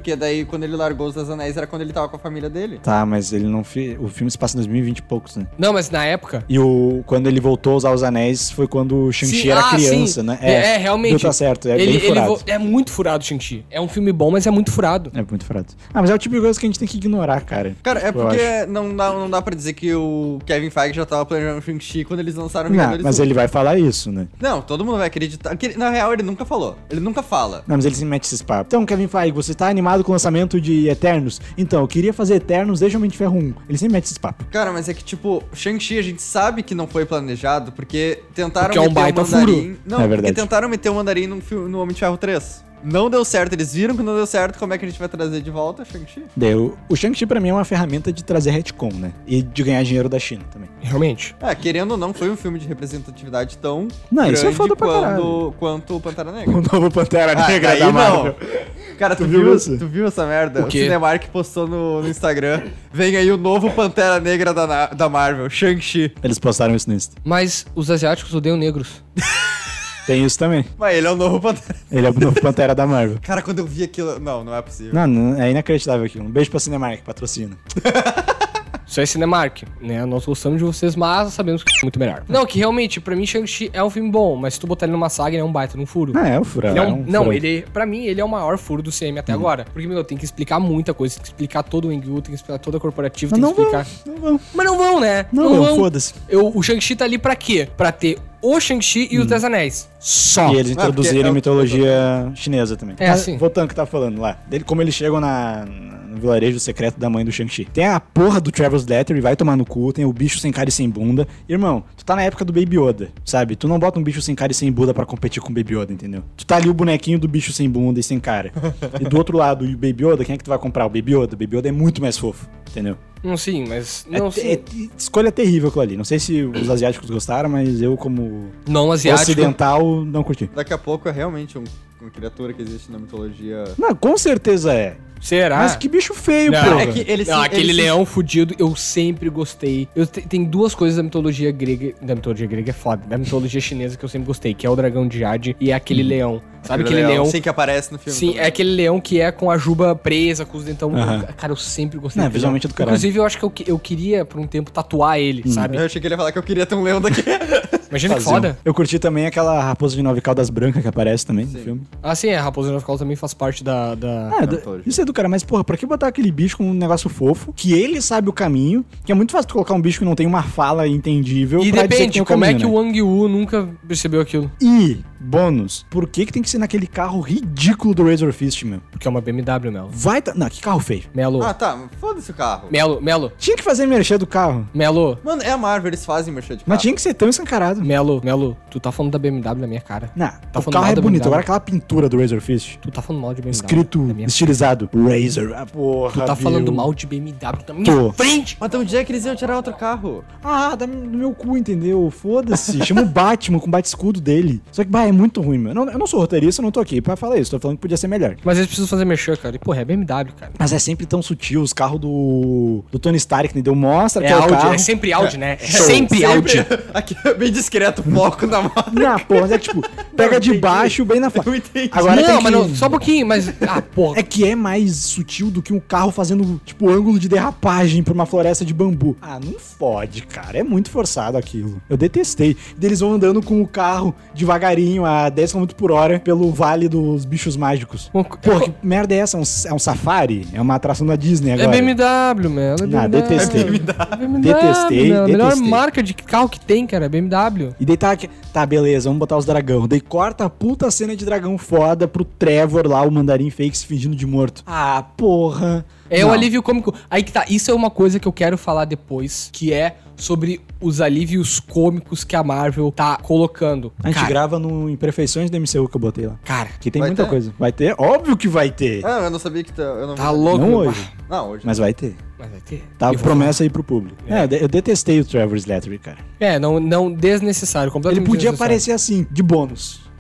quando ele largou os 10 Anéis era quando ele tava com a família dele. Tá, mas ele não o filme se passa em 2020 e poucos, né? Não, mas na época... E quando ele voltou a usar os anéis foi quando o Shang-Chi era criança, sim. né? Realmente. Tá certo, bem furado. É muito furado o Shang-Chi. É um filme bom, mas é muito furado. É muito furado. Ah, mas é o tipo de coisa que a gente tem que ignorar, cara. Cara, é Eu porque acho. não dá pra dizer que o Kevin Feige já tava planejando o Shang-Chi quando eles lançaram o Não, Vingadores mas 1. ele vai falar isso, né? Não, todo mundo vai acreditar. Que, na real, ele nunca falou. Ele nunca fala. Não, mas ele se mete esses papos. Então, Kevin Feige, você tá animado com o lançamento de Eternos? Então, eu queria fazer Eternos desde Homem de Ferro 1. Ele sempre mete esses papos. Cara, mas é que, tipo, Shang-Chi a gente sabe que não foi planejado porque tentaram Porque é um baita Mandarim... furo. Não, É porque verdade. tentaram meter o Mandarim no Homem de Ferro 3. Não deu certo, eles viram que não deu certo, como é que a gente vai trazer de volta Shang-Chi? O Shang-Chi pra mim é uma ferramenta de trazer retcon, né? E de ganhar dinheiro da China também. Realmente. Querendo ou não, foi um filme de representatividade tão Não, grande isso é foda pra caralho. quanto o Pantera Negra. O novo Pantera Negra daí da Marvel. não. Cara, tu viu viu, isso? tu viu essa merda? O quê? Cinemark postou no Instagram. Vem aí o novo Pantera Negra da Marvel, Shang-Chi. Eles postaram isso no Insta. Mas os asiáticos odeiam negros. Tem isso também. Mas ele é o novo Pantera. Ele é o novo Pantera da Marvel. Cara, quando eu vi aquilo... Não é possível. Não, é inacreditável aquilo. Um beijo pra Cinemark, patrocina. Isso é Cinemark, né? Nós gostamos de vocês, mas sabemos que é muito melhor. Não, que realmente, pra mim, Shang-Chi é um filme bom, mas se tu botar ele numa saga, ele é um baita num furo. Ah, é o furão. Ele é é um- um não, furão. ele, pra mim, ele é o maior furo do CM até agora. Porque, meu, tem que explicar muita coisa, tem que explicar todo o Engu, tem que explicar toda a corporativa, Mas tem não que vão, explicar. não vão. Mas não vão, né? Não vão, foda-se. O Shang-Chi tá ali pra quê? Pra ter o Shang-Chi e os 10 Anéis. Só. E eles porque introduziram é o- mitologia chinesa também. É, Mas, assim. voltando ao que tá falando lá. Como eles chegam no vilarejo secreto da mãe do Shang-Chi. Tem a porra do Travis Slattery, vai tomar no cu. Tem o bicho sem cara e sem bunda. Irmão, tu tá na época do Baby Yoda, sabe? Tu não bota um bicho sem cara e sem bunda pra competir com o Baby Yoda, entendeu? Tu tá ali o bonequinho do bicho sem bunda e sem cara. E do outro lado, o Baby Yoda, quem é que tu vai comprar? O Baby Yoda. O Baby Yoda é muito mais fofo, entendeu? Não, sim, mas... Não, sim. Escolha terrível aquilo ali. Não sei se os asiáticos gostaram, mas eu, como Não asiático. ocidental, não curti. Daqui a pouco é realmente uma criatura que existe na mitologia... Não, com certeza é. Será? Mas que bicho feio, Não, porra. é que ele Não, se- aquele ele se- leão fudido, eu sempre gostei. Tem duas coisas da mitologia grega. Da mitologia grega é foda. Da mitologia chinesa que eu sempre gostei, que é o dragão de Jade e é aquele leão. Sabe aquele leão? Sim, que aparece no filme. Sim, também. é aquele leão que é com a juba presa, com os dentão. Aham. Cara, eu sempre gostei. Não, daquele visualmente leão. é do caralho. Inclusive, eu acho que eu queria, por um tempo, tatuar ele, sabe? Eu achei que ele ia falar que eu queria ter um leão daqui. Imagina que Faziam. foda. Eu curti também aquela raposa de 9 caudas branca que aparece também no Sim. filme. Ah, sim, a Raposa Nova também faz parte da... mitologia. Isso é do cara, mas porra, pra que botar aquele bicho com um negócio fofo, que ele sabe o caminho, que é muito fácil tu colocar um bicho que não tem uma fala entendível E pra dizer que depende, tem o como é caminho, que né? o Wang Wu nunca percebeu aquilo? E, bônus, por que tem que ser naquele carro ridículo do Razor Fist, meu? Porque é uma BMW, Melo. Vai... Não, que carro feio. Melo, Ah, tá. Foda-se o carro. Melo, Tinha que fazer merchan do carro, Melo, Mano, é a Marvel, eles fazem merchan de carro. mas tinha que ser tão escancarado. Melo, tu tá falando da BMW na minha cara. Não, Tá o falando carro mal é da bonito, BMW. agora aquela pintura do Razor Fist, Tu tá falando mal de BMW. escrito, na minha... estilizado, Razor, ah, porra, Tu tá falando viu? mal de BMW na minha Tô. frente. Mas de onde é que eles iam tirar outro carro? Ah, dá no meu cu, entendeu? Foda-se. Chama o Batman com o bate-escudo dele. Só que, bah, é muito ruim, meu. Eu não sou roteirista, eu não tô aqui pra falar isso. Tô falando que podia ser melhor. Mas eles precisam fazer merchan, cara. E, porra, é BMW, cara. Mas é sempre tão sutil. Os carros do Tony Stark, entendeu? Mostra É que é o Audi, carro. é sempre Audi, né? É Show. sempre Audi. Aqui é bem discreto, foco na moto. Não, porra, é tipo, pega de entendi. baixo, bem na frente. Eu entendi. Agora tem Não, que... mas não, só um pouquinho, mas... Ah, porra. É que é mais sutil do que um carro fazendo, tipo, ângulo de derrapagem pra uma floresta de bambu. Ah, não fode, cara. É muito forçado aquilo. Eu detestei. E eles vão andando com o carro devagarinho, a 10 km por hora, pelo Vale dos Bichos Mágicos. Porra, que merda é essa? É um safari? É uma atração da Disney agora? É BMW, mano. É BMW. Ah, detestei. É BMW, Detestei, meu. A melhor detestei. marca de carro que tem, cara, é BMW. E daí tá, beleza, vamos botar os dragão. Daí corta a puta cena de dragão foda pro Trevor lá, o mandarim fake se fingindo de morto. Ah, porra. É Não. o alívio cômico. Aí que tá, isso é uma coisa que eu quero falar depois, que é sobre os alívios cômicos que a Marvel tá colocando. A gente Cara, grava no Imperfeições do MCU que eu botei lá. cara, Que tem Vai muita ter? coisa. Vai ter? Óbvio que vai ter. Ah, eu não sabia que eu não tá vi. louco. Não meu. hoje, Não, hoje. mas vai ter. Mas vai ter. Tá, Eu vou promessa aí pro público. Eu detestei o Trevor Slattery, cara. falar. É, não desnecessário, Ele completamente podia desnecessário. aparecer assim, de bônus.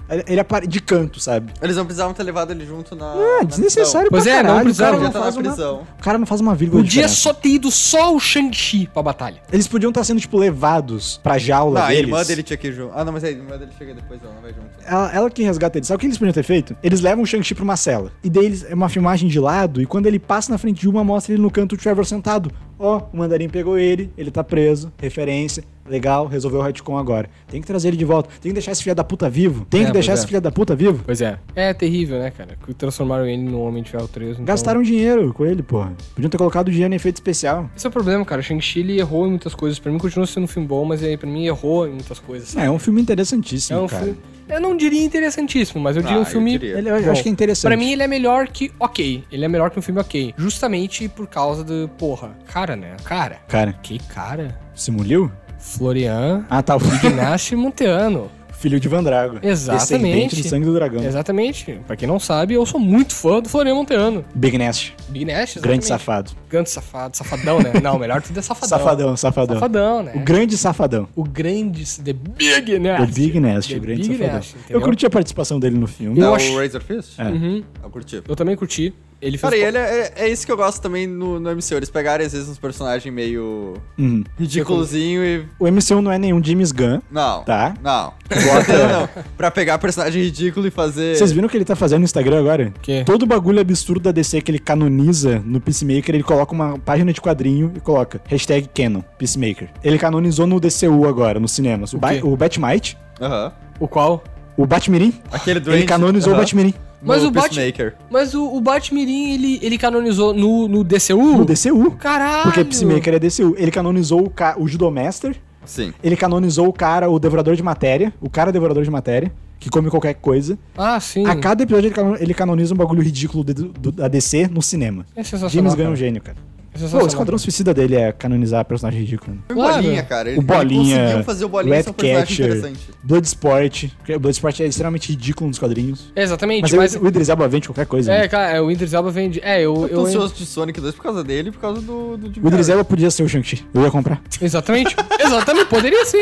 Ele apare de canto, sabe? Eles não precisavam ter levado ele junto na. Ah, na desnecessário Pois pra é, não caralho. precisava. O cara Já tá na faz prisão. o cara não faz uma vírgula de Podia diferença. só ter ido só o Shang-Chi pra batalha. Eles podiam estar sendo, tipo, levados pra jaula Não, a deles. irmã dele tinha que ir junto. Ah, não, mas a irmã dele chega depois, ela não vai junto. Ela que resgata ele. Sabe o que eles podiam ter feito? Eles levam o Shang-Chi pra uma cela. E daí é uma filmagem de lado. E quando ele passa na frente de uma, mostra ele no canto, o Trevor sentado. Ó, o Mandarim pegou ele tá preso. Referência. Legal, resolveu o retcon agora. Tem que trazer ele de volta. Tem que deixar esse filho da puta vivo. Tem que deixar esse filho da puta vivo. Pois é. É terrível, né, cara? Que transformaram ele no Homem de Ferro 3. Então... Gastaram dinheiro com ele, porra. Podiam ter colocado dinheiro em efeito especial. Esse é o problema, cara. Shang-Chi, ele errou em muitas coisas. Pra mim, continua sendo um filme bom, mas pra mim, errou em muitas coisas. É um filme interessantíssimo, cara. filme... Eu não diria interessantíssimo, mas eu diria um filme... Eu acho que é interessante. Pra mim, ele é melhor que ok. Ele é melhor que um filme ok. Justamente por causa do... Porra. Cara, né? Cara. Que cara? Simuliu? Florian Ah, tá. O Ignacio Monteano. filho de Vandrago. Exatamente. Descendente do sangue do dragão. Exatamente. Pra quem não sabe, eu sou muito fã do Florian Monteano. Big Nest. Big Nest, exatamente. Grande safado. Grande safado. Safadão, né? Não, melhor tudo é safadão. Safadão. Safadão, né? O grande safadão. O grande... The Big Nest. O Big Nest, The o grande Big safadão. Nest, entendeu? Eu curti a participação dele no filme. Eu É acho- o Razor Fist? É. Uhum. Eu curti. Eu também curti. Ele fez... Cara, e ele é isso que eu gosto também no MCU. Eles pegarem, às vezes, uns personagens meio Uhum. ridículozinho e... O MCU não é nenhum James Gunn, Não. tá? Não. Bota- não. Pra pegar personagem ridículo e fazer... Vocês viram o que ele tá fazendo no Instagram agora? Quê? Todo bagulho absurdo da DC que ele canoniza no Peacemaker, ele coloca uma página de quadrinho e coloca #Canon, Peacemaker. Ele canonizou no DCU agora, nos cinemas. O quê? O Batmite, Aham. O qual? o Batmirim, Aquele doente. ele canonizou o Aham. Batmirim. Mas No o Bat- Peacemaker. Mas o Batmirim, ele canonizou no DCU? No DCU. Caralho! Porque Peacemaker é DCU. Ele canonizou o Judomaster, Sim. ele canonizou o Devorador de Matéria, o cara Devorador de Matéria, que come qualquer coisa. Ah, sim. A cada episódio ele canoniza um bagulho ridículo da DC no cinema. É sensacional, James Gunn é cara. um gênio, cara. É Pô, sensacional. o Esquadrão Suicida dele é canonizar personagem ridículo. Né? O Claro. Bolinha, cara. O Bolinha, Ele conseguiu fazer o Bolinha ser um personagem Ratcatcher, interessante. Bloodsport. Porque o Bloodsport é extremamente ridículo nos quadrinhos. É, exatamente, Mas, mas... o Idris Elba vende qualquer coisa. É, né? cara, o Idris Elba vende... É, Eu tô ansioso de Sonic 2 por causa dele e por causa do Jim O Idris Carrey. Elba podia ser o Shang-Chi. Eu ia comprar. Exatamente. Exatamente, poderia sim.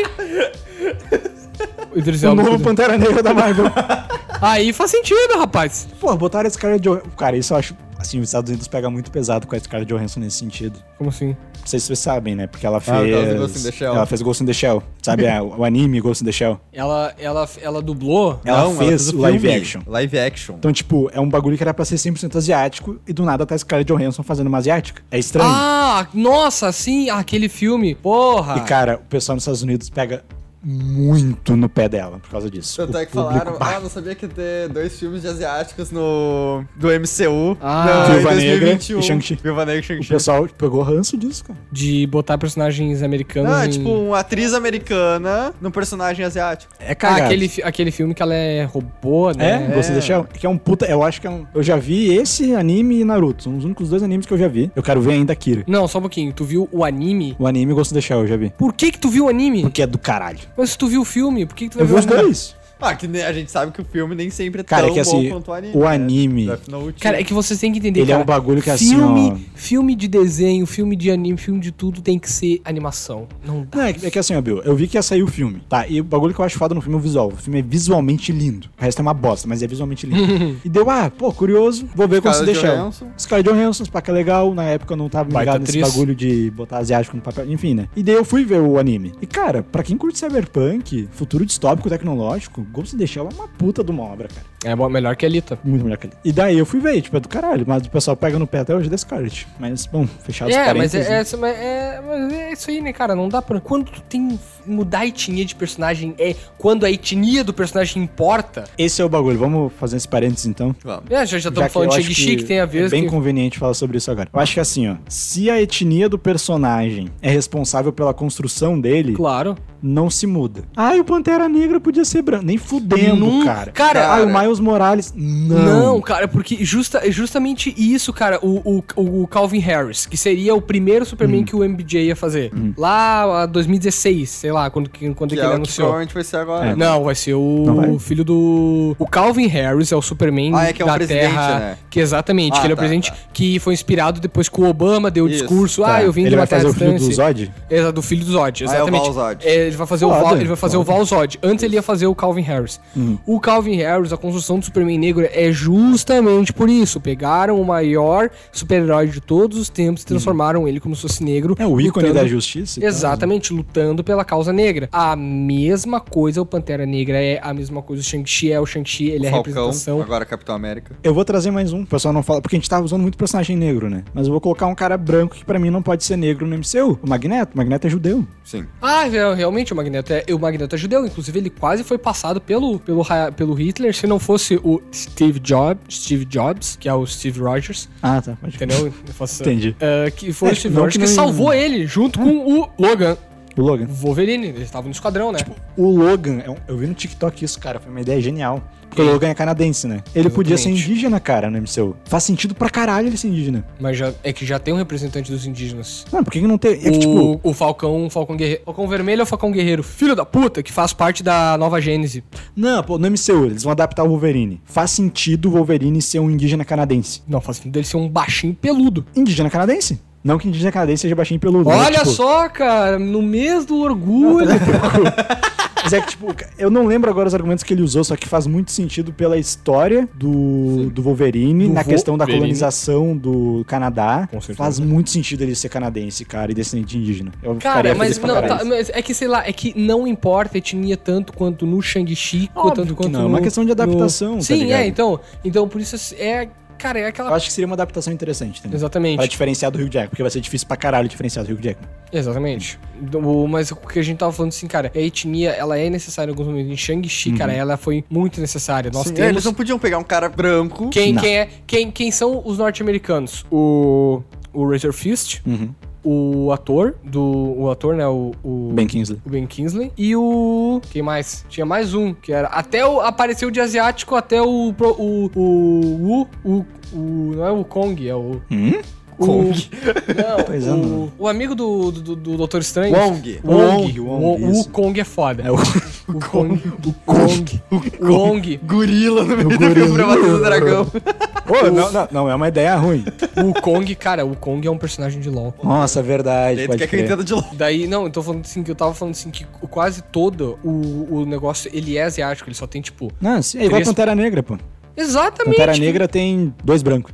O Idris O Elba... novo Pantera Negra da Marvel. Aí faz sentido, rapaz. Pô, botaram esse cara de... Cara, isso eu acho... Assim, os Estados Unidos pega muito pesado com a Scarlett Johansson nesse sentido. Como assim? Não sei se vocês sabem, né? Porque ela por causa fez... do Ghost in the Shell. Ela fez Ghost in the Shell. Sabe o anime Ghost in the Shell? Ela dublou... Ela fez o live filme. action. Live action. Então, tipo, é um bagulho que era pra ser 100% asiático e do nada tá Scarlett Johansson fazendo uma asiática. É estranho. Ah, nossa, sim, aquele filme. Porra. E, cara, o pessoal nos Estados Unidos pega muito no pé dela por causa disso. Tanto O é que público, falaram, bah, não sabia que ia ter 2 filmes de asiáticos do MCU. Ah, não, Viúva em Negra 2021. e Shang-Chi. Viúva Negra e o Shang-Chi. pessoal pegou ranço disso, cara. De botar personagens americanos Não, é em... tipo uma atriz americana num personagem asiático. É cagado. aquele filme que ela é robô, né? É, Ghost in the Shell. Que é um puta... Eu acho que é um... Eu já vi esse anime e Naruto. São os únicos 2 animes que eu já vi. Eu quero ver ainda Akira. Não, só um pouquinho. Tu viu o anime? O anime Ghost in the Shell eu já vi. Por que tu viu o anime? Porque é do caralho. Mas se tu viu o filme, por que tu vai Eu vi ver os o anime? 2. Ah, que a gente sabe que o filme nem sempre é Cara, tão é que assim, bom quanto o anime. o né? anime- Death Note. Cara, é que vocês têm que entender, Ele é cara. um bagulho que filme, assim, filme de desenho, filme de anime, filme de tudo tem que ser animação. Não dá. Não, é que assim, ó, Bill, eu vi que ia sair o filme, tá? E o bagulho que eu acho foda no filme é o visual. O filme é visualmente lindo. O resto é uma bosta, mas é visualmente lindo. E deu, pô, curioso, vou ver como se Scarlett deixar. Johansson. Scarlett Johansson, os paca legal. Na época eu não tava Baita ligado nesse atriz. bagulho de botar asiático no papel, enfim, né? E daí eu fui ver o anime. E, cara, pra quem curte cyberpunk, futuro distópico tecnológico, Ghost in the Shell é uma puta de uma obra, cara. É bom, melhor que a Alita. Muito melhor que ele. E daí eu fui ver, tipo, é do caralho, mas o pessoal pega no pé até hoje da Scarlett. Mas, bom, fechado os Mas parênteses. mas é isso aí, né, cara? Não dá pra... Quando tu tem... Mudar a etnia de personagem quando a etnia do personagem importa... Esse é o bagulho. Vamos fazer esse parênteses, então. Vamos. Já Já estamos que falando eu de acho Shang-Chi, que tem a ver... É bem que... conveniente falar sobre isso agora. Eu acho que assim, ó. Se a etnia do personagem é responsável pela construção dele, Claro. não se muda. Ah, e o Pantera Negra podia ser branco. Nem fudendo, Não, cara. cara, Ah, o cara, Miles Morales. Não, cara, porque justamente isso, cara, o Calvin Harris, que seria o primeiro Superman que o MJ ia fazer. Lá, 2016, sei lá, quando Que ele é o que anunciou. provavelmente vai ser agora. Não, vai ser Não vai? o filho do... O Calvin Harris é o Superman que é o da presidente, Terra. né? Que exatamente, Ah, que ele é o tá, presidente tá. que foi inspirado depois que o Obama deu o Isso. discurso. Tá, Eu vim ele de uma vai fazer terra o filho do distante. Zod? É, do filho do Zod, É o exatamente. Val Zod. Ele vai fazer, Foda. o Val Zod. Antes ele ia fazer o Calvin Harris. O Calvin Harris, a construção do Superman negro é justamente por isso. Pegaram o maior super-herói de todos os tempos e transformaram ele como se fosse negro. É o ícone lutando- da justiça. e tal. Exatamente, lutando pela causa negra. A mesma coisa o Pantera Negra é, a mesma coisa o Shang-Chi é o Shang-Chi, ele é a Falcão, representação. agora Capitão América. Eu vou trazer mais um, o pessoal não fala, porque a gente tava usando muito personagem negro, né? Mas eu vou colocar um cara branco que pra mim não pode ser negro no MCU. O Magneto é judeu. Sim. Realmente o Magneto é judeu, inclusive ele quase foi passado pelo Hitler, se não fosse o Steve Jobs, que é o Steve Rogers, Ah, tá. Pode entendeu? Entendi. Que foi o Steve não Rogers que que não- salvou ele junto com o Logan. O Logan. Wolverine, eles estavam no esquadrão, né? O Logan, eu vi no TikTok isso, cara, foi uma ideia genial. Porque o Logan é canadense, né? Ele podia ser Exatamente. indígena, cara, no MCU. Faz sentido pra caralho ele ser indígena. Mas é que já tem um representante dos indígenas. Não, por que não tem? É que, tipo, O Falcão Guerreiro. Falcão Vermelho é o Falcão Guerreiro, filho da puta, que faz parte da nova Gênese. não, pô, no MCU eles vão adaptar o Wolverine. Faz sentido o Wolverine ser um indígena canadense. Não, faz sentido dele ser um baixinho peludo. Indígena canadense? Não que indígena canadense seja baixinho e peludo. Olha tipo, só, cara, no mês do orgulho. Mas é que, tipo, eu não lembro agora os argumentos que ele usou, só que faz muito sentido pela história do Wolverine, Do na questão da Wolverine. colonização do Canadá. Com certeza. Faz muito sentido ele ser canadense, cara, e descendente de indígena. Eu Cara, ficaria mas feliz pra não, caralho. tá, mas é que, sei lá, é que não importa a etnia tanto quanto no Shang-Chi, Óbvio tanto que quanto não, é no... uma questão de adaptação, tá Sim, ligado? então por isso é... Cara, é Eu aquela... acho que seria uma adaptação interessante também. Exatamente. Pra diferenciar do Hugh Jackman, porque vai ser difícil pra caralho diferenciar do Hugh Jackman. Exatamente. Mas o que a gente tava falando assim, cara, a etnia, ela é necessária em alguns momentos. Em Shang-Chi, cara, ela foi muito necessária. Nós Sim, temos... Eles não podiam pegar um cara branco. Quem são os norte-americanos? O Razor Fist, o ator, né, o Ben Kingsley. o Ben Kingsley, e o... Quem mais? Tinha mais um, que era... Apareceu de asiático até não é o Kong, é o... Kong. Não, Pois é, não. o amigo do Doutor Estranho. Wong. Wong, O isso. Kong é foda. É o O Kong. O Kong. Gorila no meio gorila. do filme pra bater no dragão. Ô, não, é uma ideia ruim. O Kong, cara, o Kong é um personagem de LoL. Nossa, verdade, Daí tu pode quer que eu crer. entenda de LOL. Daí, não, eu tô falando assim, que eu tava falando assim, que quase todo o negócio, ele é asiático, ele só tem, tipo... Não, sim, é igual a Três- Pantera Negra, pô. Exatamente. Pantera Negra tem 2 brancos.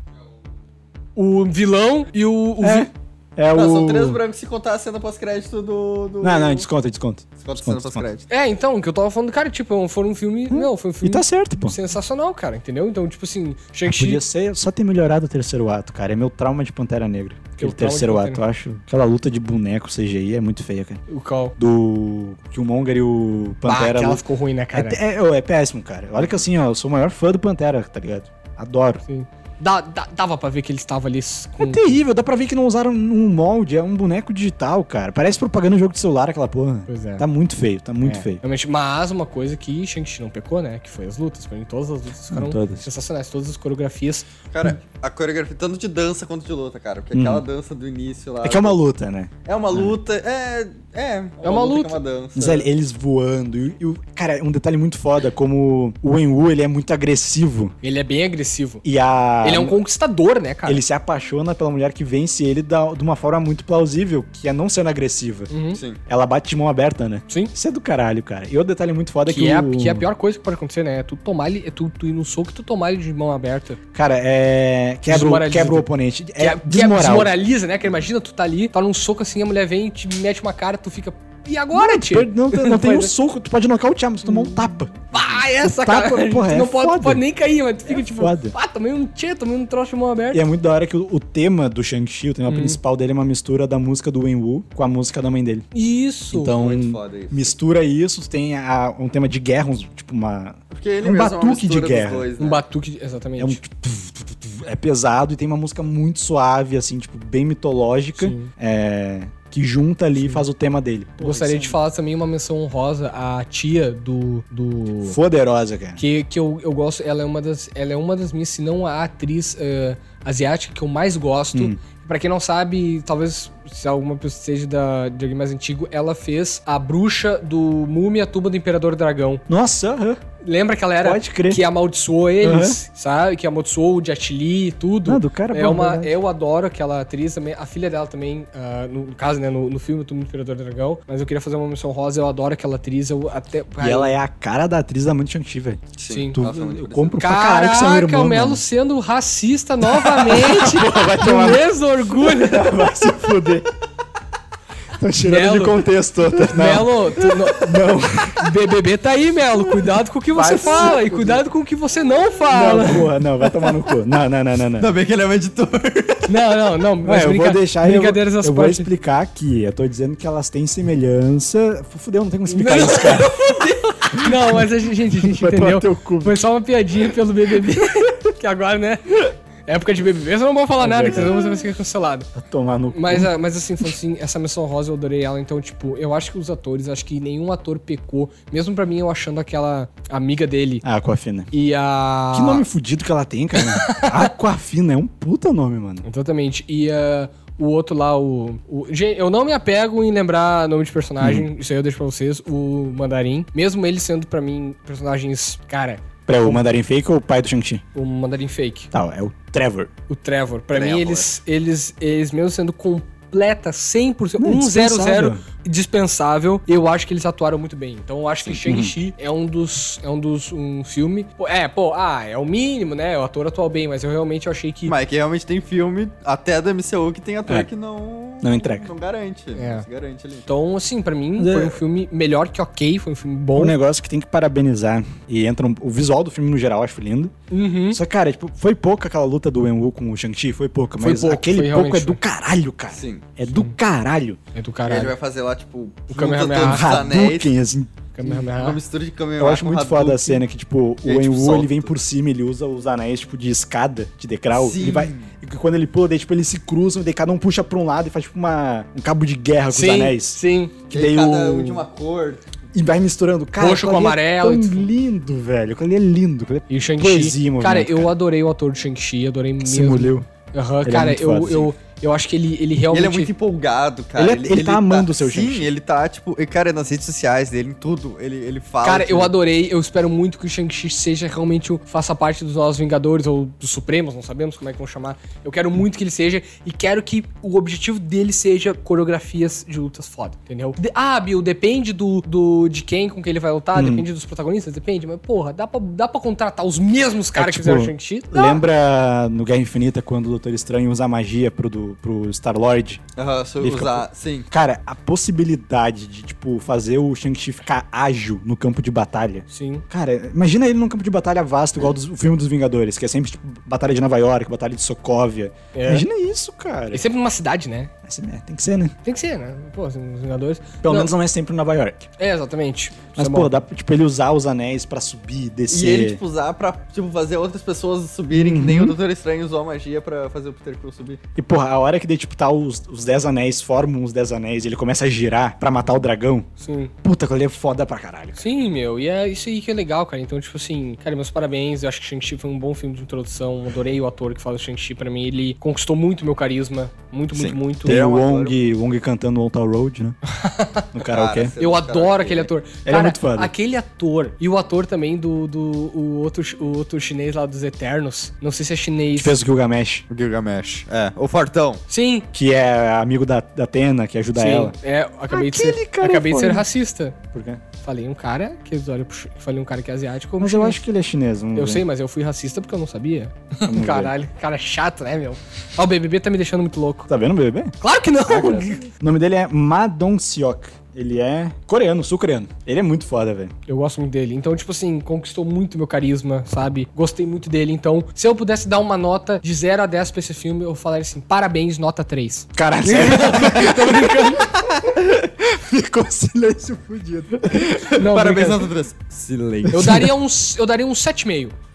O vilão e o É o... Não, são 3 brancos se contar a cena pós-crédito do... Não, desconta. Se conta a cena pós-crédito. então, o que eu tava falando, cara, tipo, foi um filme... Não, foi um E filme tá certo, pô. sensacional, cara, entendeu? Então, tipo assim, Podia Shang-Chi... ser só ter melhorado o terceiro ato, cara. É meu trauma de Pantera Negra. Aquele trauma de terceiro Pantera ato, eu acho. Aquela luta de boneco CGI é muito feia, cara. O Cal. Do Killmonger e o Pantera. aquela ficou ruim, né, cara? É péssimo, cara. Olha que assim, ó, eu sou o maior fã do Pantera, tá ligado? Adoro. Sim. Dava pra ver que ele estava ali com... É terrível, dá pra ver que não usaram um molde, é um boneco digital, cara. Parece propaganda de jogo de celular aquela porra. Pois é. Tá muito feio, tá muito feio. Realmente, mas uma coisa que Shang-Chi não pecou, né? Que foi as lutas. Pra mim, todas as lutas ficaram todas. sensacionais. Todas as coreografias. Cara, a coreografia tanto de dança quanto de luta, cara. Porque aquela dança do início lá... É que é uma luta, né? É uma luta, é uma luta. que é uma dança. Mas eles voando. Cara, um detalhe muito foda, como o Wenwu, ele é muito agressivo. Ele é bem agressivo. E a... Ele é um conquistador, né, cara? Ele se apaixona pela mulher que vence ele de uma forma muito plausível, que é não sendo agressiva. Sim. Ela bate de mão aberta, né? Sim. Isso é do caralho, cara. E outro detalhe muito foda é Que é, o... que é a pior coisa que pode acontecer, né? É tu tomar ele, tu ir no soco e tu tomar ele de mão aberta. Cara, Desmoraliza. quebra o oponente. Que é desmoral. desmoraliza, né? Que imagina, tu tá ali, tá num soco assim, a mulher vem e te mete uma cara, tu fica... E agora, tio? Não tem um Mas- soco, tu pode nocautear, mas tu tomar um tapa. Ah, essa, O tapa, cara. porra, Tu é não pode, foda. pode nem cair, mas tu fica tipo... foda. Tomei um troço de mão aberta. E é muito da hora que o tema do Shang-Chi, o tema principal dele é uma mistura da música do Wenwu com a música da mãe dele. Isso. Então, Muito foda isso. mistura isso, tu tem um tema de guerra, tipo uma... Porque ele Um mesmo é uma batuque de mistura dos guerra. dois, né? Um batuque, exatamente. É um... É pesado e tem uma música muito suave, assim, tipo, bem mitológica. Sim. que junta ali e faz o tema dele. Pô, Gostaria isso de falar também uma menção honrosa à tia do Foderosa, cara. que eu gosto, ela é uma das minhas, se não a atriz asiática que eu mais gosto. Pra quem não sabe, talvez se alguma pessoa seja de alguém mais antigo, ela fez a bruxa do Múmia, Tumba do Imperador Dragão. Nossa, Lembra que ela era Pode crer. que amaldiçoou eles, sabe? Que amaldiçoou o Jet Li e tudo. Ah, do cara bom, verdade. Eu adoro aquela atriz também. A filha dela também, no caso, né, no filme Tumba do Imperador Dragão. Mas eu queria fazer uma menção rosa. Eu adoro aquela atriz. E ela é a cara da atriz da mãe de Shang-Chi, velho. Sim. Tu, ela foi muito eu compro pra caralho Caraca, que você é meu irmão, o Melo mano. sendo racista novamente. vai Com tomar- mesmo orgulho. Vai se fuder. Tô tirando Melo. de contexto. Não. Melo, não. BBB tá aí, Melo. Cuidado com o que você Vai se fala e fuder. cuidado com o que você não fala. Não, porra, não, vai tomar no cu. Não. Ainda bem que ele é um editor. Não. Ué, eu vou deixar brincadeiras às eu vou partes. explicar aqui. Eu tô dizendo que elas têm semelhança. Fudeu, não tem como explicar isso, cara. Não, mas a gente Vai tomar entendeu. teu cu. Foi só uma piadinha pelo BBB. Que agora, né? Época de BBB, vocês não vão falar nada, que senão você vai ser cancelado. Vai tomar no cu. Mas assim, falando assim, essa menção rosa eu adorei ela. Então, tipo, eu acho que os atores, acho que nenhum ator pecou. Mesmo pra mim, eu achando aquela amiga dele Ah, Aquafina. e a... Que nome fudido que ela tem, cara. Aquafina, é um puta nome, mano. Exatamente. E o outro lá, Gente, eu não me apego em lembrar nome de personagem. Isso aí eu deixo pra vocês. O Mandarim. Mesmo ele sendo pra mim personagens... Cara, Pera, o Mandarim Fake ou o pai do Shang-Chi? o Mandarim Fake. Tá, é o Trevor. O Trevor. Pra Trevor. mim, eles mesmo sendo completa 100%, Não, 100% dispensável, eu acho que eles atuaram muito bem. Então eu acho que Shang-Chi é um filme... É o mínimo, né? O ator atuou bem, mas eu realmente achei que... Mike, realmente tem filme, até da MCU, que tem ator É. que não entrega. Não garante. É. Não se garante ali. Então, assim, pra mim, Mas foi um filme melhor que ok, foi um filme bom. Um negócio que tem que parabenizar. E entra o visual do filme no geral, acho lindo. Uhum. Só, cara, tipo, foi pouca aquela luta do Wenwu com o Shang-Chi, foi pouca. Foi Mas pouco, aquele foi pouco é realmente do caralho, cara. Sim. É do caralho. É do E ele caralho. vai fazer lá, tipo, O Kamehameha. todos os anéis. Hadouken, assim. Uma Kamehameha. mistura de Kamehameha Eu acho com muito foda a Hadouken. cena que, tipo, E o aí, tipo, Wenwu, solta ele vem tudo. por cima, ele usa os anéis, tipo, de escada, de degrau. Sim. Ele vai... E quando ele pula, daí, tipo, eles se cruzam, e daí cada um puxa pra um lado e faz, tipo, um cabo de guerra com os anéis. Sim. Que E daí aí, cada o... um de uma cor. E vai misturando. Cara, Roxo aquilo com ali amarelo É e tão tudo. lindo, velho. Aquilo ali é lindo. Aquilo E o Poesia Shang-Chi. em Cara, movimento, eu cara. adorei o ator do Shang-Chi, adorei mesmo. Se engoliu. Aham, Ele é cara, muito foda, eu acho que ele realmente... Ele é muito empolgado, cara. Ele tá amando o seu Sim, Shang-Chi. ele tá, tipo... E, cara, nas redes sociais dele, em tudo, ele fala... Cara, que- eu adorei, eu espero muito que o Shang-Chi seja realmente faça parte dos Novos Vingadores ou dos Supremos, não sabemos como é que vão chamar. Eu quero muito que ele seja e quero que o objetivo dele seja coreografias de lutas foda, entendeu? Bill, depende de quem com quem ele vai lutar, depende dos protagonistas, depende, mas porra, dá pra contratar os mesmos caras que tipo, fizeram o Shang-Chi? Dá. Lembra no Guerra Infinita quando o Doutor Estranho usa a magia pro Star-Lord? Aham, se eu Ele fica- usar... Sim. Cara, a possibilidade de, tipo, fazer o Shang-Chi ficar ágil no campo de batalha. Sim. Cara, imagina ele num campo de batalha vasto, igual o filme dos Vingadores, que é sempre, tipo, batalha de Nova York, batalha de Sokovia. É. Imagina isso, cara. É sempre numa cidade, né? Tem que ser, né? Tem que ser, né? Pô, os Vingadores. Pelo Não, menos não é sempre Nova York. É, exatamente. Mas, Isso é pô, bom. dá pra, tipo, ele usar os anéis pra subir, descer. E ele, tipo, usar pra, tipo, fazer outras pessoas subirem, que nem o Doutor Estranho usou a magia pra fazer o Peter Quill subir. E, porra, a hora que daí, tipo, tá os 10 anéis, formam os 10 anéis e ele começa a girar pra matar o dragão. Sim. Puta, aquilo ali é foda pra caralho. Sim, meu, e é isso aí que é legal, cara. Então, tipo assim, cara, meus parabéns. Eu acho que Shang-Chi foi um bom filme de introdução. Adorei o ator que faz o Shang-Chi. Pra mim, ele conquistou muito meu carisma. Muito, Sim. muito, muito. Tem É o um Wong cantando Old Town Road, né? No karaokê. Cara, Eu adoro aquele ator. Ele é muito foda. Aquele ator e o ator também o outro chinês lá dos Eternos. Não sei se é chinês. Que fez o Gilgamesh. O Gilgamesh. É, o Fortão. Sim. Que é amigo da Atena, que ajuda Sim. ela. É, acabei Aquele cara acabei é de ser foda. racista. Por quê? Falei um cara que olha falei um cara que é asiático. como Mas eu chinês. acho que ele é chinês. vamos Eu ver. sei, mas eu fui racista porque eu não sabia. Vamos ver. Caralho, cara chato, né, meu? O BBB tá me deixando muito louco. Tá vendo o bebê? Claro que não! O nome dele é Ma Dong-seok. Ele é coreano, sul-coreano. Ele é muito foda, velho. Eu gosto muito dele. Então, tipo assim, conquistou muito meu carisma, sabe? Gostei muito dele. Então, se eu pudesse dar uma nota de 0 a 10 pra esse filme, eu falaria assim, parabéns, nota 3. Caralho, sério? Tô brincando. Ficou silêncio fudido. Não, Parabéns, brincando. nota 3. Silêncio. Eu daria um 7,5.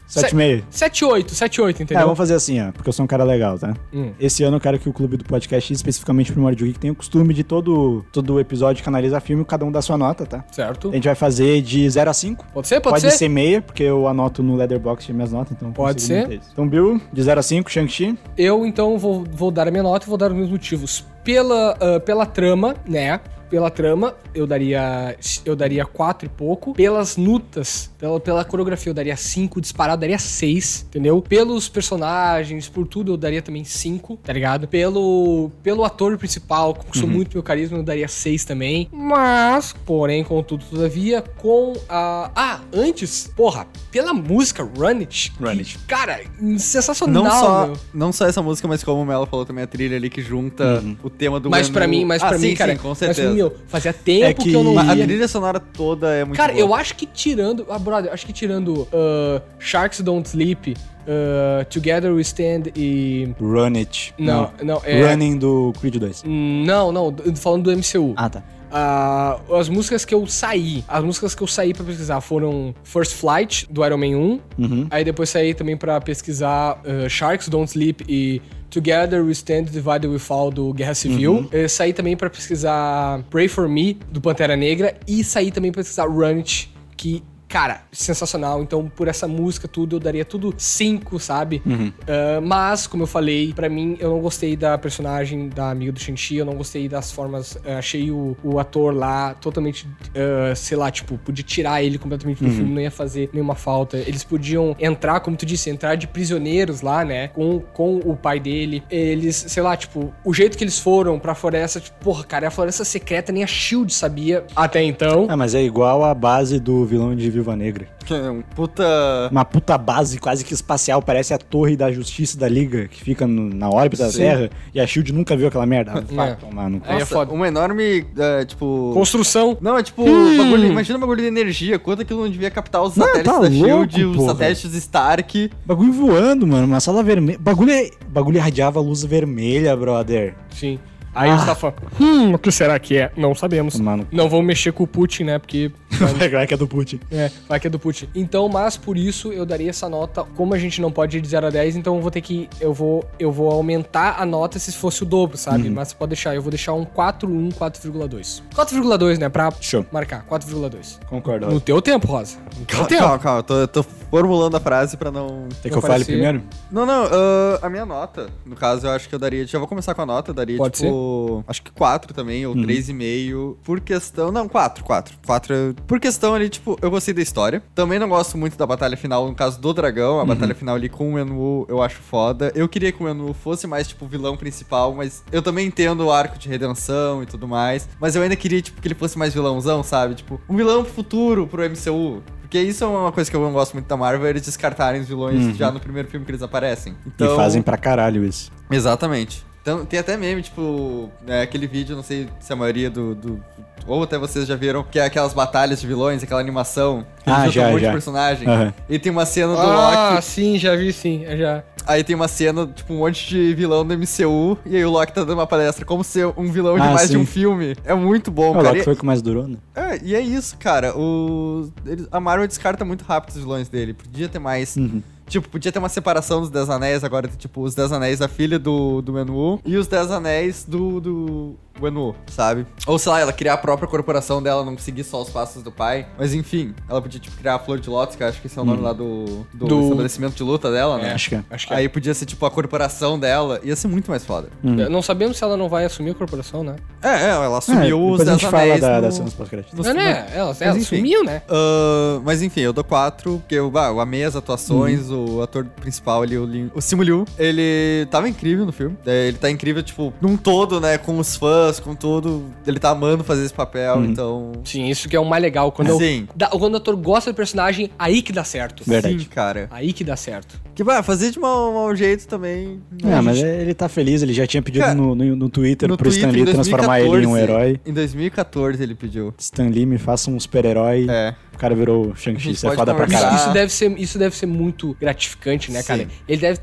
7,5. 7,8, entendeu? Vamos fazer assim, ó, porque eu sou um cara legal, tá? Esse ano eu quero que o clube do podcast, especificamente pro Primórdio Geek, tenha o costume de todo episódio que analisa filme, cada um dá sua nota, tá? Certo. A gente vai fazer de 0 a 5. Pode ser? Pode ser meia, porque eu anoto no Letterboxd minhas notas, então... Pode ser. Então, Bill, de 0 a 5, Shang-Chi. Eu, então, vou dar a minha nota e vou dar os meus motivos. Pela trama, né? Pela trama, eu daria 4 e pouco. Pelas lutas, pela coreografia, eu daria 5. Disparado, daria 6, entendeu? Pelos personagens, por tudo, eu daria também 5, tá ligado? Pelo ator principal, que conquistou muito meu carisma, eu daria 6 também. Mas, porém, contudo, todavia, com a... antes, porra, pela música Run It. Cara, sensacional, Não só essa música, mas como o Melo falou também, a trilha ali que junta o tema do Mas pra mim, cara, sim, com certeza. Fazia tempo que eu não A ia. trilha sonora toda é muito Cara, boa. eu acho que tirando... brother, acho que tirando Sharks Don't Sleep, Together We Stand e... Run It. Não, Running do Creed 2. Não, falando do MCU. Ah, tá. As músicas que eu saí pra pesquisar foram First Flight, do Iron Man 1. Aí depois saí também pra pesquisar Sharks Don't Sleep e Together We Stand, Divided We Fall, do Guerra Civil. Saí também pra pesquisar Pray For Me, do Pantera Negra. E saí também pra pesquisar Run It, que... Cara, sensacional. Então, por essa música, tudo, eu daria tudo 5, sabe? Mas, como eu falei, pra mim, eu não gostei da personagem da amiga do Shang-Chi, eu não gostei das formas... achei o ator lá totalmente, sei lá, tipo, podia tirar ele completamente do filme, não ia fazer nenhuma falta. Eles podiam entrar, como tu disse, entrar de prisioneiros lá, né? Com o pai dele. Eles, sei lá, tipo, o jeito que eles foram pra floresta, tipo, porra, cara, é a floresta secreta, nem a SHIELD sabia até então. Mas é igual a base do vilão de Viúva Negra. Uma puta base quase que espacial, parece a torre da justiça da Liga, que fica na órbita da Terra, e a SHIELD nunca viu aquela merda. Vai tomar no cu. Aí é foda. Uma enorme, tipo... Construção. Não, é tipo, bagulho, imagina um bagulho de energia, quanto aquilo não devia captar os satélites tá da SHIELD, louco, os porra. satélites Stark. Bagulho voando, mano, uma sala vermelha. Bagulho irradiava luz vermelha, brother. Sim. Aí você tá falando, o que será que é? Não sabemos. Mano. Não vamos mexer com o Putin, né? Porque... Vai que é do Putin. Vai que é do Putin. Então, mas por isso eu daria essa nota. Como a gente não pode ir de 0 a 10, então eu vou ter que... Eu vou aumentar a nota se fosse o dobro, sabe? Mas você pode deixar. Eu vou deixar um 4,2. 4,2, né? Pra Show. marcar. 4,2. Concordo. No teu tempo, Rosa. No teu tempo. Calma, eu tô formulando a frase pra não... Quer que eu fale primeiro? Não, a minha nota, no caso, eu acho que eu daria... Já vou começar com a nota, eu daria, Pode tipo... Acho que 4 também, ou 3,5, por questão... Não, 4. 4 por questão ali, tipo, eu gostei da história. Também não gosto muito da batalha final, no caso do dragão. A batalha final ali com o Wenwu, eu acho foda. Eu queria que o Wenwu fosse mais, tipo, o vilão principal, mas eu também entendo o arco de redenção e tudo mais. Mas eu ainda queria, tipo, que ele fosse mais vilãozão, sabe? Tipo, um vilão futuro pro MCU. Porque isso é uma coisa que eu não gosto muito da Marvel, eles descartarem os vilões já no primeiro filme que eles aparecem. Então... E fazem pra caralho isso. Exatamente. Então, tem até meme, tipo, aquele vídeo, não sei se a maioria ou até vocês já viram, que é aquelas batalhas de vilões, aquela animação, que eles juntam um monte de personagem. E tem uma cena do Loki. Sim, já vi, sim. Já. Aí tem uma cena, tipo, um monte de vilão do MCU, e aí o Loki tá dando uma palestra como ser um vilão de mais de um filme. É muito bom, cara. O Loki foi o que mais durou, né? E é isso, cara. A Marvel descarta muito rápido os vilões dele. Podia ter mais... Tipo, podia ter uma separação dos 10 Anéis, agora, tipo, os 10 Anéis da filha do Wenwu e os 10 Anéis do Wenwu, sabe? Ou, sei lá, ela criar a própria corporação dela, não seguir só os passos do pai. Mas, enfim, ela podia, tipo, criar a Flor de Lótus, que eu acho que esse é o nome lá do estabelecimento de luta dela, né? Acho que é. Aí podia ser, tipo, a corporação dela. Ia ser muito mais foda. Não sabemos se ela não vai assumir a corporação, né? Ela assumiu os depois 10 a gente Anéis fala da cenas pós-créditos. Ela enfim. assumiu, né? Mas enfim, eu dou 4, porque eu amei as atuações, o ator principal ali, o Simu Liu, ele tava incrível no filme. Ele tá incrível, tipo, num todo, né, com os fãs, com tudo. Ele tá amando fazer esse papel, então... Sim, isso que é o mais legal. Quando o ator gosta do personagem, aí que dá certo. Verdade. Sim, cara. Aí que dá certo. Que vai fazer de mau jeito também. Mas ele tá feliz, ele já tinha pedido Cara, no Twitter no pro Stan Lee transformar ele em um herói. Em 2014 ele pediu. Stan Lee, me faça um super-herói. O cara virou Shang-Chi, isso é foda pra caralho. Isso deve ser muito gratificante, né, cara? Sim. Ele deve estar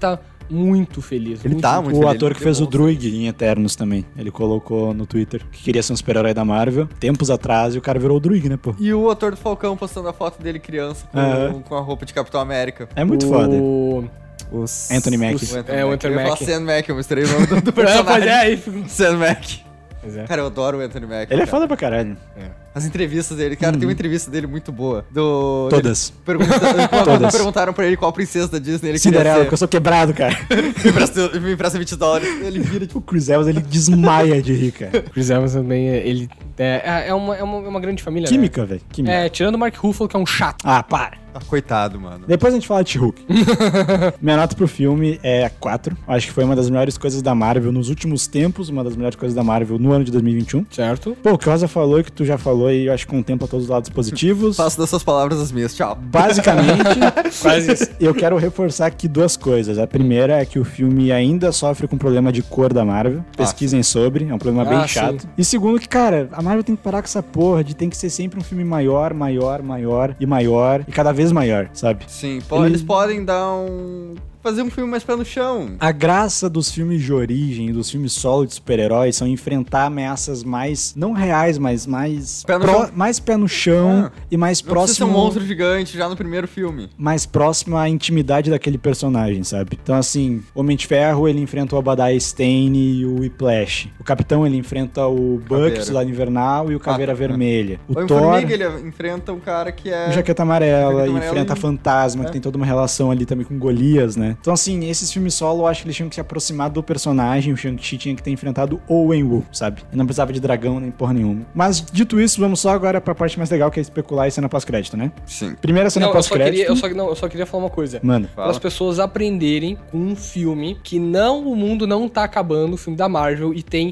muito feliz. Ele tá muito O feliz, ator ele que fez o demonstra. Druig em Eternos também. Ele colocou no Twitter que queria ser um super-herói da Marvel tempos atrás e o cara virou o Druig, né, pô? E o ator do Falcão postando a foto dele criança com a roupa de Capitão América. É muito foda. Os... Anthony Mackie. O Anthony Eu ia falar Mackie. Sam Mackie, eu misturei o nome do Pois personagem. é, aí fica... Sam Mackie. Pois é. Cara, eu adoro o Anthony Mackie. Ele é cara. foda pra caralho. As entrevistas dele, cara, tem uma entrevista dele muito boa. Todas. Quando perguntaram pra ele qual princesa da Disney ele Cinderela, queria porque eu sou quebrado, cara. ser. Me empresta $20. Ele vira, tipo, O Chris Evans, ele desmaia de rir, cara. Chris Evans também, ele... É uma grande família, Química, velho. Química. né? Tirando o Mark Ruffalo, que é um chato. Ah, para. coitado, mano. Depois a gente fala de She-Hulk. Minha nota pro filme é 4. Acho que foi uma das melhores coisas da Marvel nos últimos tempos, uma das melhores coisas da Marvel no ano de 2021. Certo? Pô, o que o Rosa falou e que tu já falou aí, eu acho que contempla todos os lados positivos. Faço das suas palavras as minhas, tchau. Basicamente, Quase isso. eu quero reforçar aqui duas coisas. A primeira é que o filme ainda sofre com problema de cor da Marvel. Pesquisem sobre, é um problema bem Ah, chato. sim. E segundo que, cara, a Marvel tem que parar com essa porra de tem que ser sempre um filme maior e cada vez maior, sabe? Sim, eles podem fazer um filme mais pé no chão. A graça dos filmes de origem, dos filmes solo de super-heróis, são enfrentar ameaças mais, não reais, mas mais Pé no chão. mais pé no chão e mais Não precisa ser um próximo, monstro gigante já no primeiro filme. mais próximo à intimidade daquele personagem, sabe? Então, assim, o Homem de Ferro, ele enfrenta o Obadiah Stane e o Whiplash. O Capitão, ele enfrenta o Bucky, Caveira. Soldado Invernal e o Caveira Vermelha. O O Thor, Formiga, ele enfrenta um cara que é... o Jaqueta Amarela, Jaqueta Amarela enfrenta e- Fantasma, É. que tem toda uma relação ali também com Golias, né? Então, assim, esses filmes solo, eu acho que eles tinham que se aproximar do personagem. O Shang-Chi tinha que ter enfrentado o Wen-Wu, sabe? E não precisava de dragão nem porra nenhuma. Mas, dito isso, vamos só agora pra parte mais legal, que é especular e cena pós-crédito, né? Sim. Primeira cena Não, pós-crédito. eu só queria falar uma coisa. Mano, Fala. Para as pessoas aprenderem com um filme que o mundo não tá acabando, o filme da Marvel, e tem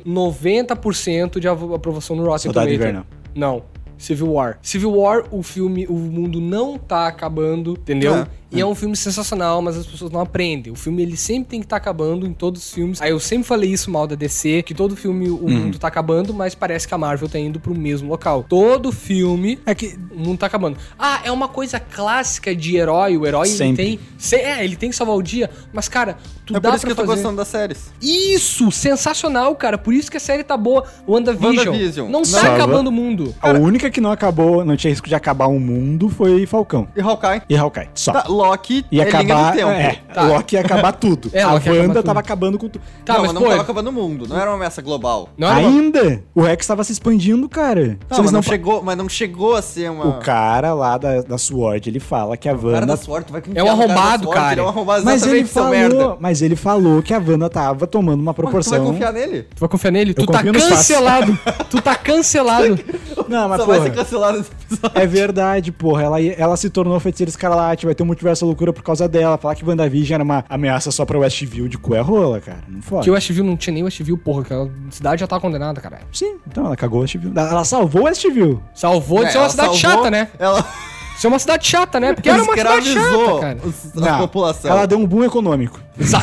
90% de aprovação no Rotten Soldado Tomatoes. Invernal. Não. Civil War. Civil War, o mundo não tá acabando, entendeu? E é um filme sensacional, mas as pessoas não aprendem. O filme, ele sempre tem que estar acabando em todos os filmes. Aí eu sempre falei isso mal da DC, que todo filme o mundo tá acabando, mas parece que a Marvel tá indo pro mesmo local. Todo filme, é que o mundo tá acabando. Ah, é uma coisa clássica de herói. O herói, Sempre. ele tem que salvar o dia. Mas, cara, É dá por isso que pra eu tô fazer... gostando das séries. Isso! Sensacional, cara. Por isso que a série tá boa. WandaVision. WandaVision. Não Salva. tá acabando o mundo. a única que não acabou, não tinha risco de acabar o mundo, foi Falcão. E Hawkeye. E Hawkeye. Só. Tá, Loki Ia é linha acabar. do tempo. Tá. Loki ia acabar tudo. É, a Loki ia acabar Wanda tudo. tava acabando com tudo. Tá, não, mas não pô, tava acabando o mundo, não era uma ameaça global. não era uma- Ainda? O Rex tava se expandindo, cara. Não, Se eles mas não chegou a ser uma... O cara lá da SWORD, ele fala que a O cara Wanda. da SWORD, tu vai confiar É um no cara da arrombado, SWORD, cara. Ele é um arrombado, Mas ele, exatamente, seu merda. ele falou que a Wanda tava tomando uma Pô, tu vai proporção. confiar nele? Tu vai confiar nele? Tu tá confio nos fatos. cancelado. Tu tá cancelado. Não, mas Só vai porra, ser cancelado esse episódio. é verdade, porra. Ela se tornou feiticeira escarlate, vai ter um multiverso da loucura por causa dela. Falar que WandaVision era uma ameaça só pra Westview de cu é rola, cara. Não fode. Que o Westview não tinha nem Westview, porra. Aquela cidade já tá condenada, cara. Sim, então ela cagou Westview. Ela salvou Westview. Salvou de ser uma Ela cidade salvou- chata, né? Ela Ser uma cidade chata, né? Porque era uma cidade escravizou chata, cara. a Não, população. Ela deu um boom econômico.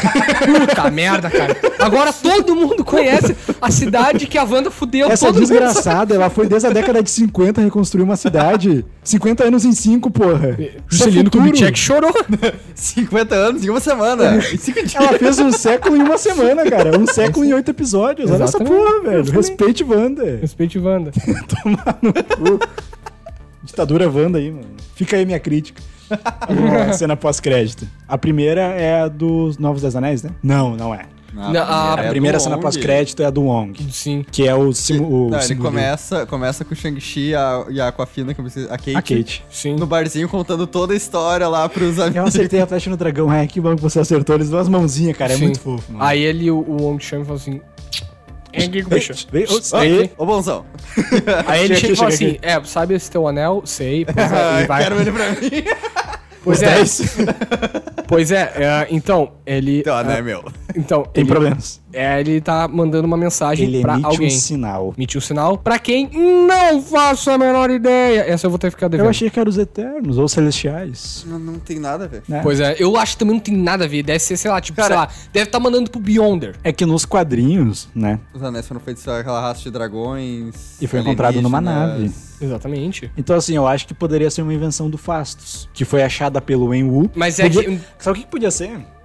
Puta merda, cara. Agora todo mundo conhece a cidade que a Wanda fudeu. Essa todo mundo sabe. desgraçada, ela foi desde a década de 50 reconstruir uma cidade. 50 anos em 5, porra. Isso é Juscelino futuro. Kubitschek chorou. 50 anos em uma semana. Em 5 dias. Ela fez um século em uma semana, cara. Um século em 8 episódios. Olha essa Exatamente. porra, velho. Respeite Wanda. Respeite Wanda. Tomar no cu. Ditadura Wanda aí, mano. Fica aí minha crítica. A cena pós-crédito. A primeira é a dos Novos Dez Anéis, né? Não, não é. A A primeira cena pós-crédito é a do Wong. Sim. Que é o Não, Simu ele começa com o Shang-Chi e a Aquafina, que eu preciso, a Kate, A Kate. Sim. no barzinho contando toda a história lá pros Eu amigos. acertei a flecha no dragão. É, que bom que você acertou. Eles dão as mãozinhas, cara. É Sim. muito fofo, mano. Aí ele, o Wong chama e fala assim... É aqui, bicho. Vem, Aí- Ô, bonzão. Aí ele chega e fala chega assim, sabe esse teu anel? Sei. Pois é, e vai. Quero ele pra mim. Pois Os é. 10. Pois é, então, ele... Então, né, meu? Então, Tem ele, problemas. ele tá mandando uma mensagem Ele pra emite alguém. um sinal. Emite um sinal pra quem não faço a menor ideia. Essa eu vou ter que ficar devendo. Eu achei que era os Eternos ou Celestiais. Não tem nada a ver. Né? Pois é, eu acho que também não tem nada a ver. Deve ser, sei lá, tipo, Cara, sei lá, deve estar mandando pro Beyonder. É que nos quadrinhos, né? Os anéis foram feitos aquela raça de dragões. E foi encontrado numa alienígenas. Exatamente. Então, assim, eu acho que poderia ser uma invenção do Fastos, que foi achada pelo Wen-Wu. Mas é Podia- que... Sabe o que podia ser?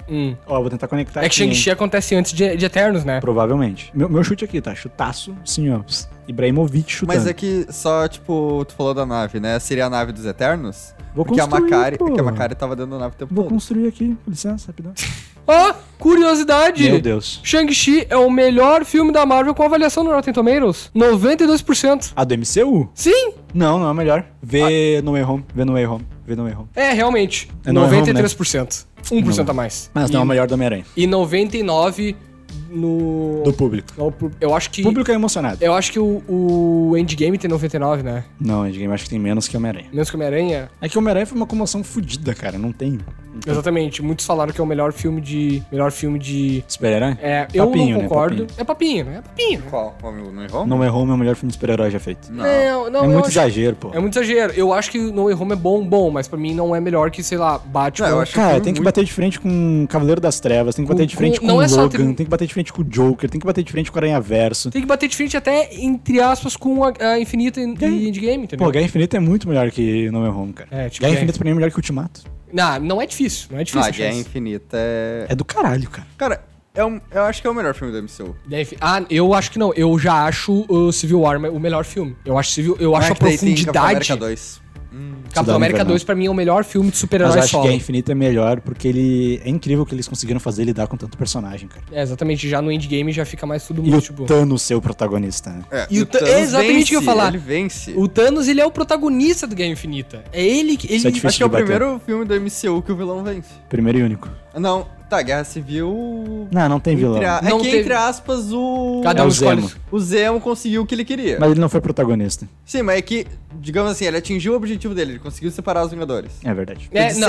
Ó, vou tentar conectar É que Shang-Chi acontece antes de Eternos, né? Provavelmente. Meu chute aqui, tá? Chutaço, sim, ó. Ibrahimovic chutando. Mas é que só, tipo, tu falou da nave, né? Seria a nave dos Eternos? Vou Porque construir, pô. a Macari tava dando a nave o tempo Vou todo. construir aqui, com licença, rapidão. Ó, curiosidade. Meu Deus. Shang-Chi é o melhor filme da Marvel com avaliação no Rotten Tomatoes. 92%. A do MCU? Sim, Não, não é o melhor. Vê No Way Home, vê No Way Home, vê No Way Home. é realmente. É No Way Home, 93%. 1% a mais. Mas não é o melhor do Homem-Aranha. E 99 no... Do público. Eu acho que... O público é emocionado. Eu acho que o Endgame tem 99, né? Não, Endgame acho que tem menos que Homem-Aranha. Menos que o Homem-Aranha. É que Homem-Aranha foi uma comoção fodida, cara. Não tem. Exatamente. Muitos falaram que é o melhor filme de... Super-herói? É, eu Papinho, não né? concordo. Papinho. É papinho, né? É papinho. Qual? No Way Home? No Way Home é o melhor filme de super-herói já feito. Não, É eu muito acho- exagero, pô. É muito exagero. Eu acho que No Way Home é bom, mas pra mim não é melhor que, sei lá, Batman. Não, eu acho Cara, filme tem que muito- bater de frente com Cavaleiro das Trevas, tem que bater de frente com não o é só Logan, tem- tem que bater de frente com o Joker, tem que bater de frente com o Aranha Verso. Tem que bater de frente até, entre aspas, com a Infinita e Endgame, entendeu? Pô, Guerra Infinita é muito melhor que No Way Home, cara. É, tipo, Guerra Guerra- Infinita pra mim é melhor que Ultimato. Não é difícil. Não é Ah, difícil. Guerra chance. Infinita é... É do caralho, cara. Cara, eu acho que é o melhor filme do MCU. Eu acho que não. Eu já acho o Civil War o melhor filme. Eu acho a que daí tem Capitão profundidade. América 2. Capitão Cidade América Invernal. 2 pra mim é o melhor filme de Mas eu super-herói acho que solo. Guerra Infinita é melhor porque ele... É incrível o que eles conseguiram fazer lidar com tanto personagem, cara. É, exatamente. Já no Endgame já fica mais tudo E muito, o tipo... Thanos ser o protagonista, né? É, E e o Thanos é exatamente o que eu ia falar. Ele vence. O Thanos, ele é o protagonista do Guerra Infinita. É ele que... Isso é difícil. Acho que é o de bater. primeiro filme do MCU que o vilão vence. Primeiro e único. Não, tá, Guerra Civil... Não tem vilão. É Não que, teve- entre aspas, Cada É um o escolhe... Zemo. o Zemo conseguiu o que ele queria. Mas ele não foi protagonista. Sim, mas é que, digamos assim, ele atingiu o objetivo dele, ele conseguiu separar os Vingadores. É verdade. É, de não.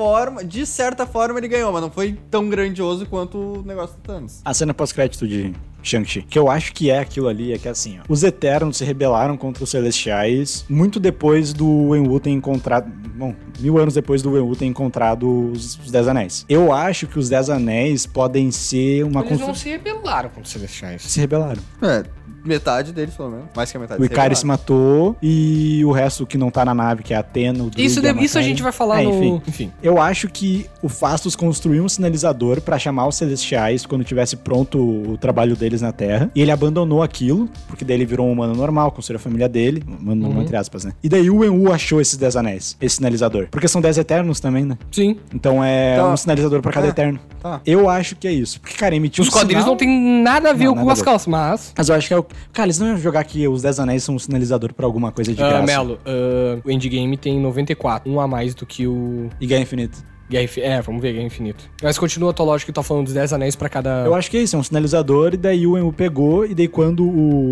certa forma ele ganhou, mas não foi tão grandioso quanto o negócio do Thanos. A cena pós-crédito de Shang-Chi, que eu acho que é aquilo ali, é que assim, ó. Os Eternos se rebelaram contra os Celestiais muito depois do Wenwu ter encontrado... Bom, 1000 anos depois do Wenwu ter encontrado os 10 Anéis. Eu acho que os 10 Anéis podem ser uma... Eles não se rebelaram contra os Celestiais. Se rebelaram. É, metade deles, pelo menos. Mais que a metade. O Ikari se matou e o resto que não tá na nave, que é a Athena, o Druig Isso e a a Macaria. gente vai falar no... Enfim. Enfim. Eu acho que o Phastos construiu um sinalizador pra chamar os Celestiais quando tivesse pronto o trabalho deles na Terra. E ele abandonou aquilo, porque daí ele virou um humano normal, construiu a família dele. Humano normal, entre aspas, né? E daí o Wenwu achou esses 10 anéis, esse sinalizador. Porque são 10 Eternos também, né? Sim. Então é Tá. um sinalizador pra cada É. Eterno. Tá. Eu acho que é isso. Porque, cara, emitiu Os quadrinhos não tem nada a ver Não, com nada as a ver. calças, mas... Mas eu acho que é o... Cara, eles não iam jogar que os 10 Anéis são um sinalizador pra alguma coisa de graça. Melo, o Endgame tem 94, um a mais do que o... E Guerra Infinita. Vamos ver, Guerra Infinita. Mas continua a tua lógica que tá falando dos 10 anéis pra cada... Eu acho que é isso, é um sinalizador, e daí o Wenwu pegou, e daí quando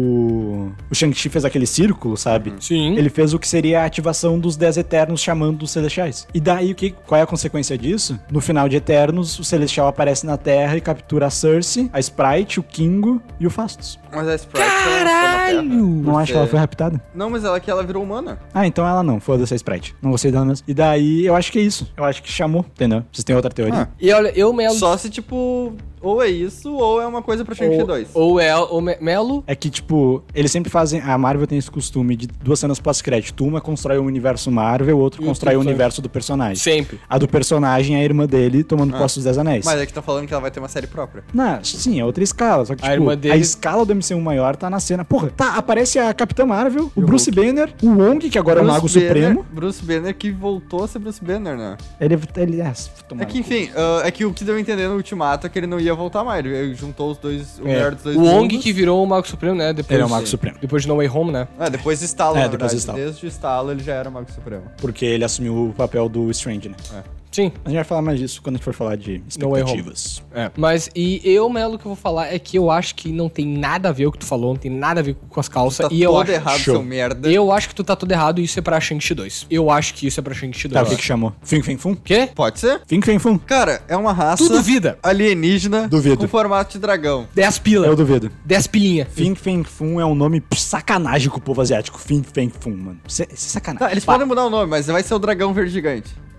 o Shang-Chi fez aquele círculo, sabe? Sim. Ele fez o que seria a ativação dos 10 Eternos chamando os Celestiais. E daí, qual é a consequência disso? No final de Eternos, o Celestial aparece na Terra e captura a Cersei, a Sprite, o Kingo e o Phastos. Mas a Sprite Caralho! Não acho que ela foi raptada? Não, mas ela virou humana. Ah, então ela não, foda-se a Sprite. Não gostei dela mesmo. E daí, eu acho que é isso. Eu acho que chamou, entendeu? Vocês têm outra teoria? Ah. E olha, eu, Melo... Só se, tipo, ou é isso, ou é uma coisa pra Shang-Chi 2. Melo... É que, tipo, eles sempre fazem... A Marvel tem esse costume de 2 cenas pós-crédito. Uma constrói o universo Marvel, o outro E constrói o outro universo do personagem. Sempre. A do personagem é a irmã dele tomando posse dos 10 Anéis. Mas é que tá falando que ela vai ter uma série própria. Não, sim, é outra escala. Só que, A tipo, irmã dele- a escala do MCU maior tá na cena. Porra, tá, aparece a Capitã Marvel, o Bruce Banner, o Wong, que agora é o Mago Supremo. Bruce Banner que voltou a ser Bruce Banner, né? Ele tomara É que, no cu. enfim, é que o que deu a entender no Ultimato é que ele não ia voltar mais. Ele juntou os dois, o melhor dos dois O Wong mundos. que virou o Mago Supremo, né? Depois, Ele é o Mago Supremo. Depois de No Way Home, né? Depois do estalo, É, na depois verdade. do estalo. Desde o estalo ele já era o Mago Supremo. Porque ele assumiu o papel do Strange, né? Sim. A gente vai falar mais disso quando a gente for falar de No Way Home. expectativas. Mas, Melo, o que eu vou falar é que eu acho que não tem nada a ver o que tu falou, não tem nada a ver com as calças. Tá e eu todo acho... errado, Show. seu merda. Eu acho que tu tá todo errado e isso é pra Shang-Chi 2. Eu acho que isso é pra Shang-Chi 2. Tá, o que chamou? Fing Feng Fum? Quê? Pode ser? Fing Feng Fum? Cara, é uma raça Tu duvida? alienígena Duvido. com formato de dragão. 10 pila. Eu duvido. 10 pilinha. Fing Feng Fum é um nome sacanagem com o povo asiático. Fing Feng Fum, mano. Isso é sacanagem. Tá, eles Pá. podem mudar o nome, mas vai ser o dragão verde gigante.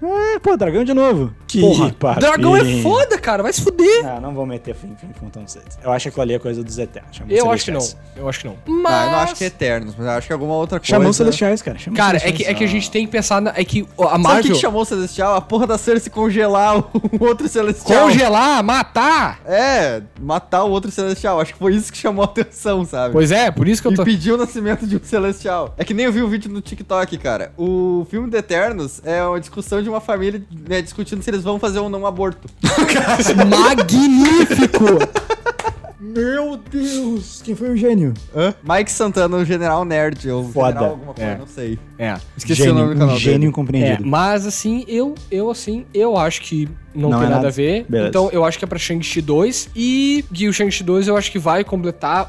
Pô, dragão de novo. Que Porra, papinho. dragão é foda, cara. Vai se fuder. Ah, não vou meter fim tão cedo. Eu acho que aquilo ali é coisa dos Eternos. Eu acho que não. Eu acho que não. Mas... Ah, eu não acho que é Eternos, mas eu acho que é alguma outra coisa. Chamou os Celestiais, cara. Chamou Cara, os é Celestiais. que a gente tem que pensar... É que a Sabe o Marvel... que chamou o Celestial? A porra da Cersei congelar o outro Celestial. Congelar, matar. É, matar o outro Celestial. Acho que foi isso que chamou a atenção, sabe? Pois é, por isso que eu tô... Impediu o nascimento de um Celestial. É que nem eu vi o vídeo no TikTok, cara. O filme do Eternos é uma discussão de uma família, né, discutindo se eles vão fazer ou não um aborto. Magnífico. Meu Deus! Quem foi o gênio? Mike Santana, o General Nerd, ou Foda. General alguma coisa, É. não sei. É. Esqueci Gênio, o nome do canal um gênio dele. incompreendido. Mas assim, eu acho que não Não tem é nada nada. a ver. Beleza. Então eu acho que é pra Shang-Chi 2. E o Shang-Chi 2 eu acho que vai completar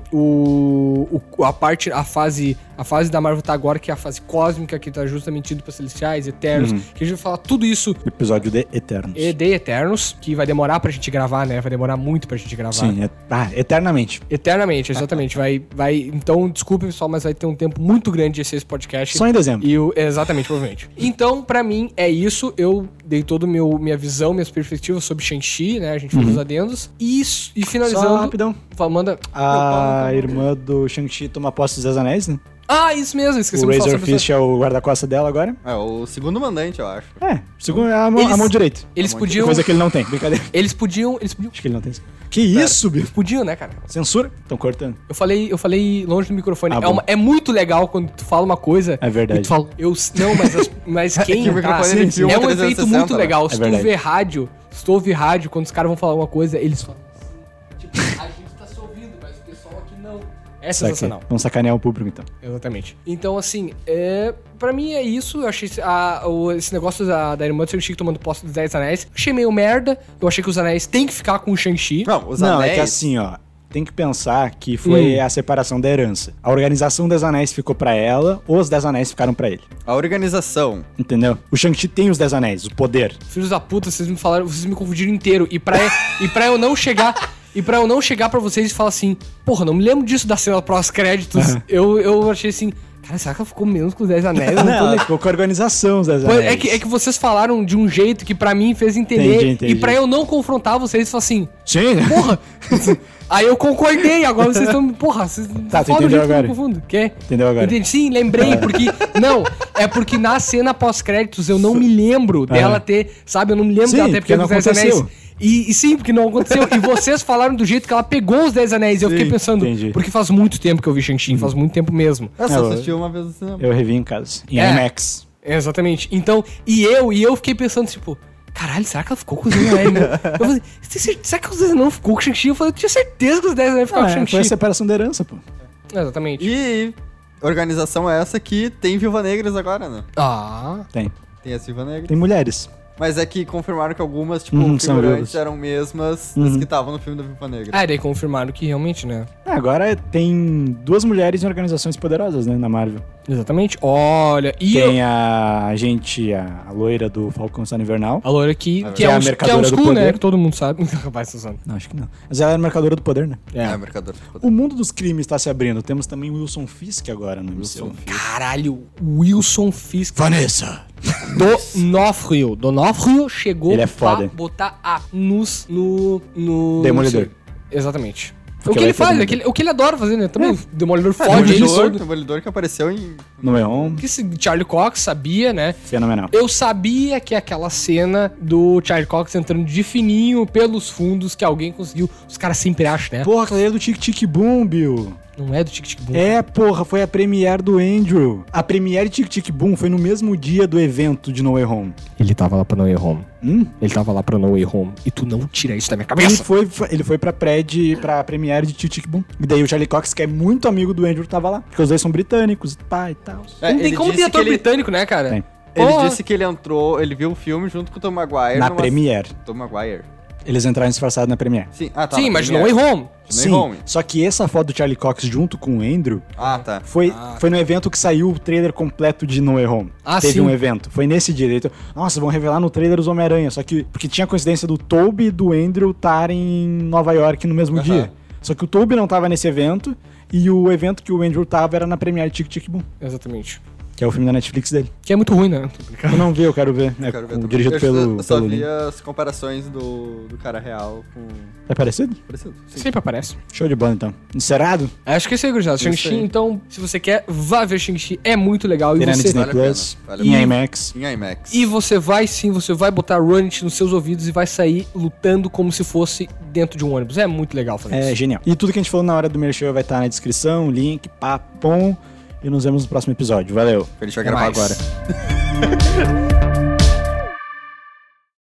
a fase da Marvel tá agora, que é a fase cósmica, que tá justamente indo pra Celestiais, Eternos. Que a gente vai falar tudo isso Episódio de Eternos. e de Eternos, que vai demorar pra gente gravar, né? Vai demorar muito pra gente gravar. Sim, eternamente. Eternamente, exatamente. Então, desculpe, pessoal, mas vai ter um tempo muito grande esse podcast. Só em dezembro. Exatamente, provavelmente. Então, pra mim, é isso. Eu dei toda minha visão, minhas perspectivas sobre Shang-Chi, né? A gente fez os adendos. E finalizando... Só rapidão. Manda... A irmã do Shang-Chi toma posse dos 10 Anéis, né? Ah, isso mesmo, esqueci O de falar Razor sobre Fist é o guarda-costas dela agora. É, o segundo mandante, eu acho. Segundo a mão direita. Eles podiam... Coisa que ele não tem, brincadeira. Eles podiam... Acho que ele não tem. Que isso, Bill? Podiam, né, cara? Censura? Estão cortando. Eu falei longe do microfone. Ah, bom. É muito legal quando tu fala uma coisa. É verdade. E tu fala, não, mas quem que o microfone, ele é filma um 360, efeito muito né? legal. Se É tu verdade. vê rádio, se tu ouvir rádio, quando os caras vão falar uma coisa, eles falam assim, tipo, a gente tá se ouvindo, mas o pessoal aqui não. É sensacional. Vamos sacanear o público, então. Exatamente. Então, assim, pra mim é isso. Eu achei esse negócio da irmã do Shang-Chi tomando posse dos 10 anéis. Achei meio merda. Eu achei que os anéis têm que ficar com o Shang-Chi. Não, os Não, anéis... é que assim, ó. Tem que pensar que foi a separação da herança. A organização dos anéis ficou pra ela, ou os 10 anéis ficaram pra ele. A organização... Entendeu? O Shang-Chi tem os 10 anéis, o poder. Filhos da puta, vocês me falaram, vocês me confundiram inteiro. E pra eu não chegar... E pra eu não chegar pra vocês e falar assim, porra, não me lembro disso da cena pós-créditos, eu achei assim, cara, será que ela ficou menos com os 10 anéis? Eu não tô Ela lembrando. ficou com a organização os 10 Pois, anéis. é que vocês falaram de um jeito que pra mim fez entender. Entendi. E pra eu não confrontar vocês, falar assim, Sim, né? porra. Aí eu concordei, agora vocês estão. Porra, vocês Tá, tu falam do entendeu jeito que eu agora? me confundo. Quê? Entendeu agora? Entendi. Sim, lembrei, porque. Não, é porque na cena pós-créditos eu não me lembro dela ter. Sabe, eu não me lembro Sim, dela ter porque não os 10 anéis. aconteceu. E sim, porque não aconteceu. E vocês falaram do jeito que ela pegou os 10 anéis. E eu fiquei pensando. entendi. Porque faz muito tempo que eu vi Shang-Chi, faz muito tempo mesmo. Eu só Eu- assisti uma vez no cinema. Eu revi em casa. Em É. IMAX. Exatamente. Então, e eu fiquei pensando, tipo, caralho, será que ela ficou com os 10 anéis? Eu falei, será que os 10 anéis não ficou com o Shang-Chi? Eu falei, eu tinha certeza que os 10 anéis ficaram com o Foi a Shang-Chi. separação da herança, pô. Exatamente. E organização é essa que tem Viúva Negras agora, né? Ah. Tem. Tem as Viúva Negras. Tem mulheres. Mas é que confirmaram que algumas, tipo, São figurantes viúvas. eram mesmas das que estavam no filme da Viúva Negra. Ah, daí confirmaram que realmente, né? Agora tem 2 mulheres em organizações poderosas, né, na Marvel. Exatamente. Olha, e Tem a loira do Falcão Soldado Invernal. a loira que Que é a que é mercadora um do school, né? poder. Que todo mundo sabe. Rapaz, Suzano. Não, acho que não. Mas ela é a mercadora do poder, né? É, Mercador. O mundo dos crimes está se abrindo. Temos também o Wilson Fisk agora no MCU. Caralho, Wilson Fisk Vanessa! Donofrio chegou Ele é foda. pra botar a nus no Demolidor. Exatamente. Porque O que vai ele ter faz, Demolidor. o que ele adora fazer, né? Também, o Demolidor fode ele Demolidor, todo. Demolidor que apareceu em... No Eon, Que esse Charlie Cox sabia, né? fenomenal. Eu sabia que aquela cena do Charlie Cox entrando de fininho pelos fundos que alguém conseguiu. Os caras sempre acham, né? Porra, aquela é do Tic Tic Boom, Bill. Não é do Tic Tic Boom. É, porra, foi a premiere do Andrew. A premiere de Tic Tic Boom foi no mesmo dia do evento de No Way Home. Ele tava lá pra No Way Home. Ele tava lá pra No Way Home. E tu não tira isso da minha Ele cabeça. foi pra premiere de Tic Tic Boom. E daí o Charlie Cox, que é muito amigo do Andrew, tava lá. Porque os dois são britânicos, pá e tal. É, Não tem ele como disse ter ator que ele- britânico, né, cara? Tem. Ele Porra. disse que ele entrou, ele viu o filme junto com o Tom Maguire. Na premiere. Tom Maguire. Eles entraram disfarçados na premiere. Sim, ah, tá. Sim, na mas No premiere. Way Home. Sim, Home. só que essa foto do Charlie Cox junto com o Andrew Ah, tá. foi no evento que saiu o trailer completo de No Way Home. Ah, Teve sim. um evento. Foi nesse dia. Então, nossa, vão revelar no trailer os Homem-Aranha. Só que, porque tinha a coincidência do Tobey e do Andrew estarem em Nova York no mesmo dia. Só que o Tobey não tava nesse evento e o evento que o Andrew tava era na premiere Tic Tic Boom. Exatamente. Que é o filme da Netflix dele. Que é muito ruim, né? Eu não vi, eu quero ver. É Quero ver também. dirigido pelo... Eu só pelo vi Lin. as comparações do cara real com... É parecido? Parecido. Sim. Sempre aparece. Show de bola, então. Encerrado? Acho que é isso aí, gurizada. Isso Shang-Chi, aí. então, se você quer, vá ver Shang-Chi. É muito legal. E Terá no você, Disney Vale a Plus, pena, vale a em pena. IMAX. Em IMAX. e você vai sim, você vai botar Run It nos seus ouvidos e vai sair lutando como se fosse dentro de um ônibus. É muito legal fazer É isso. genial. E tudo que a gente falou na hora do Merchan vai estar na descrição, link, papom. E nos vemos no próximo episódio. Valeu. A gente vai Até gravar mais. agora.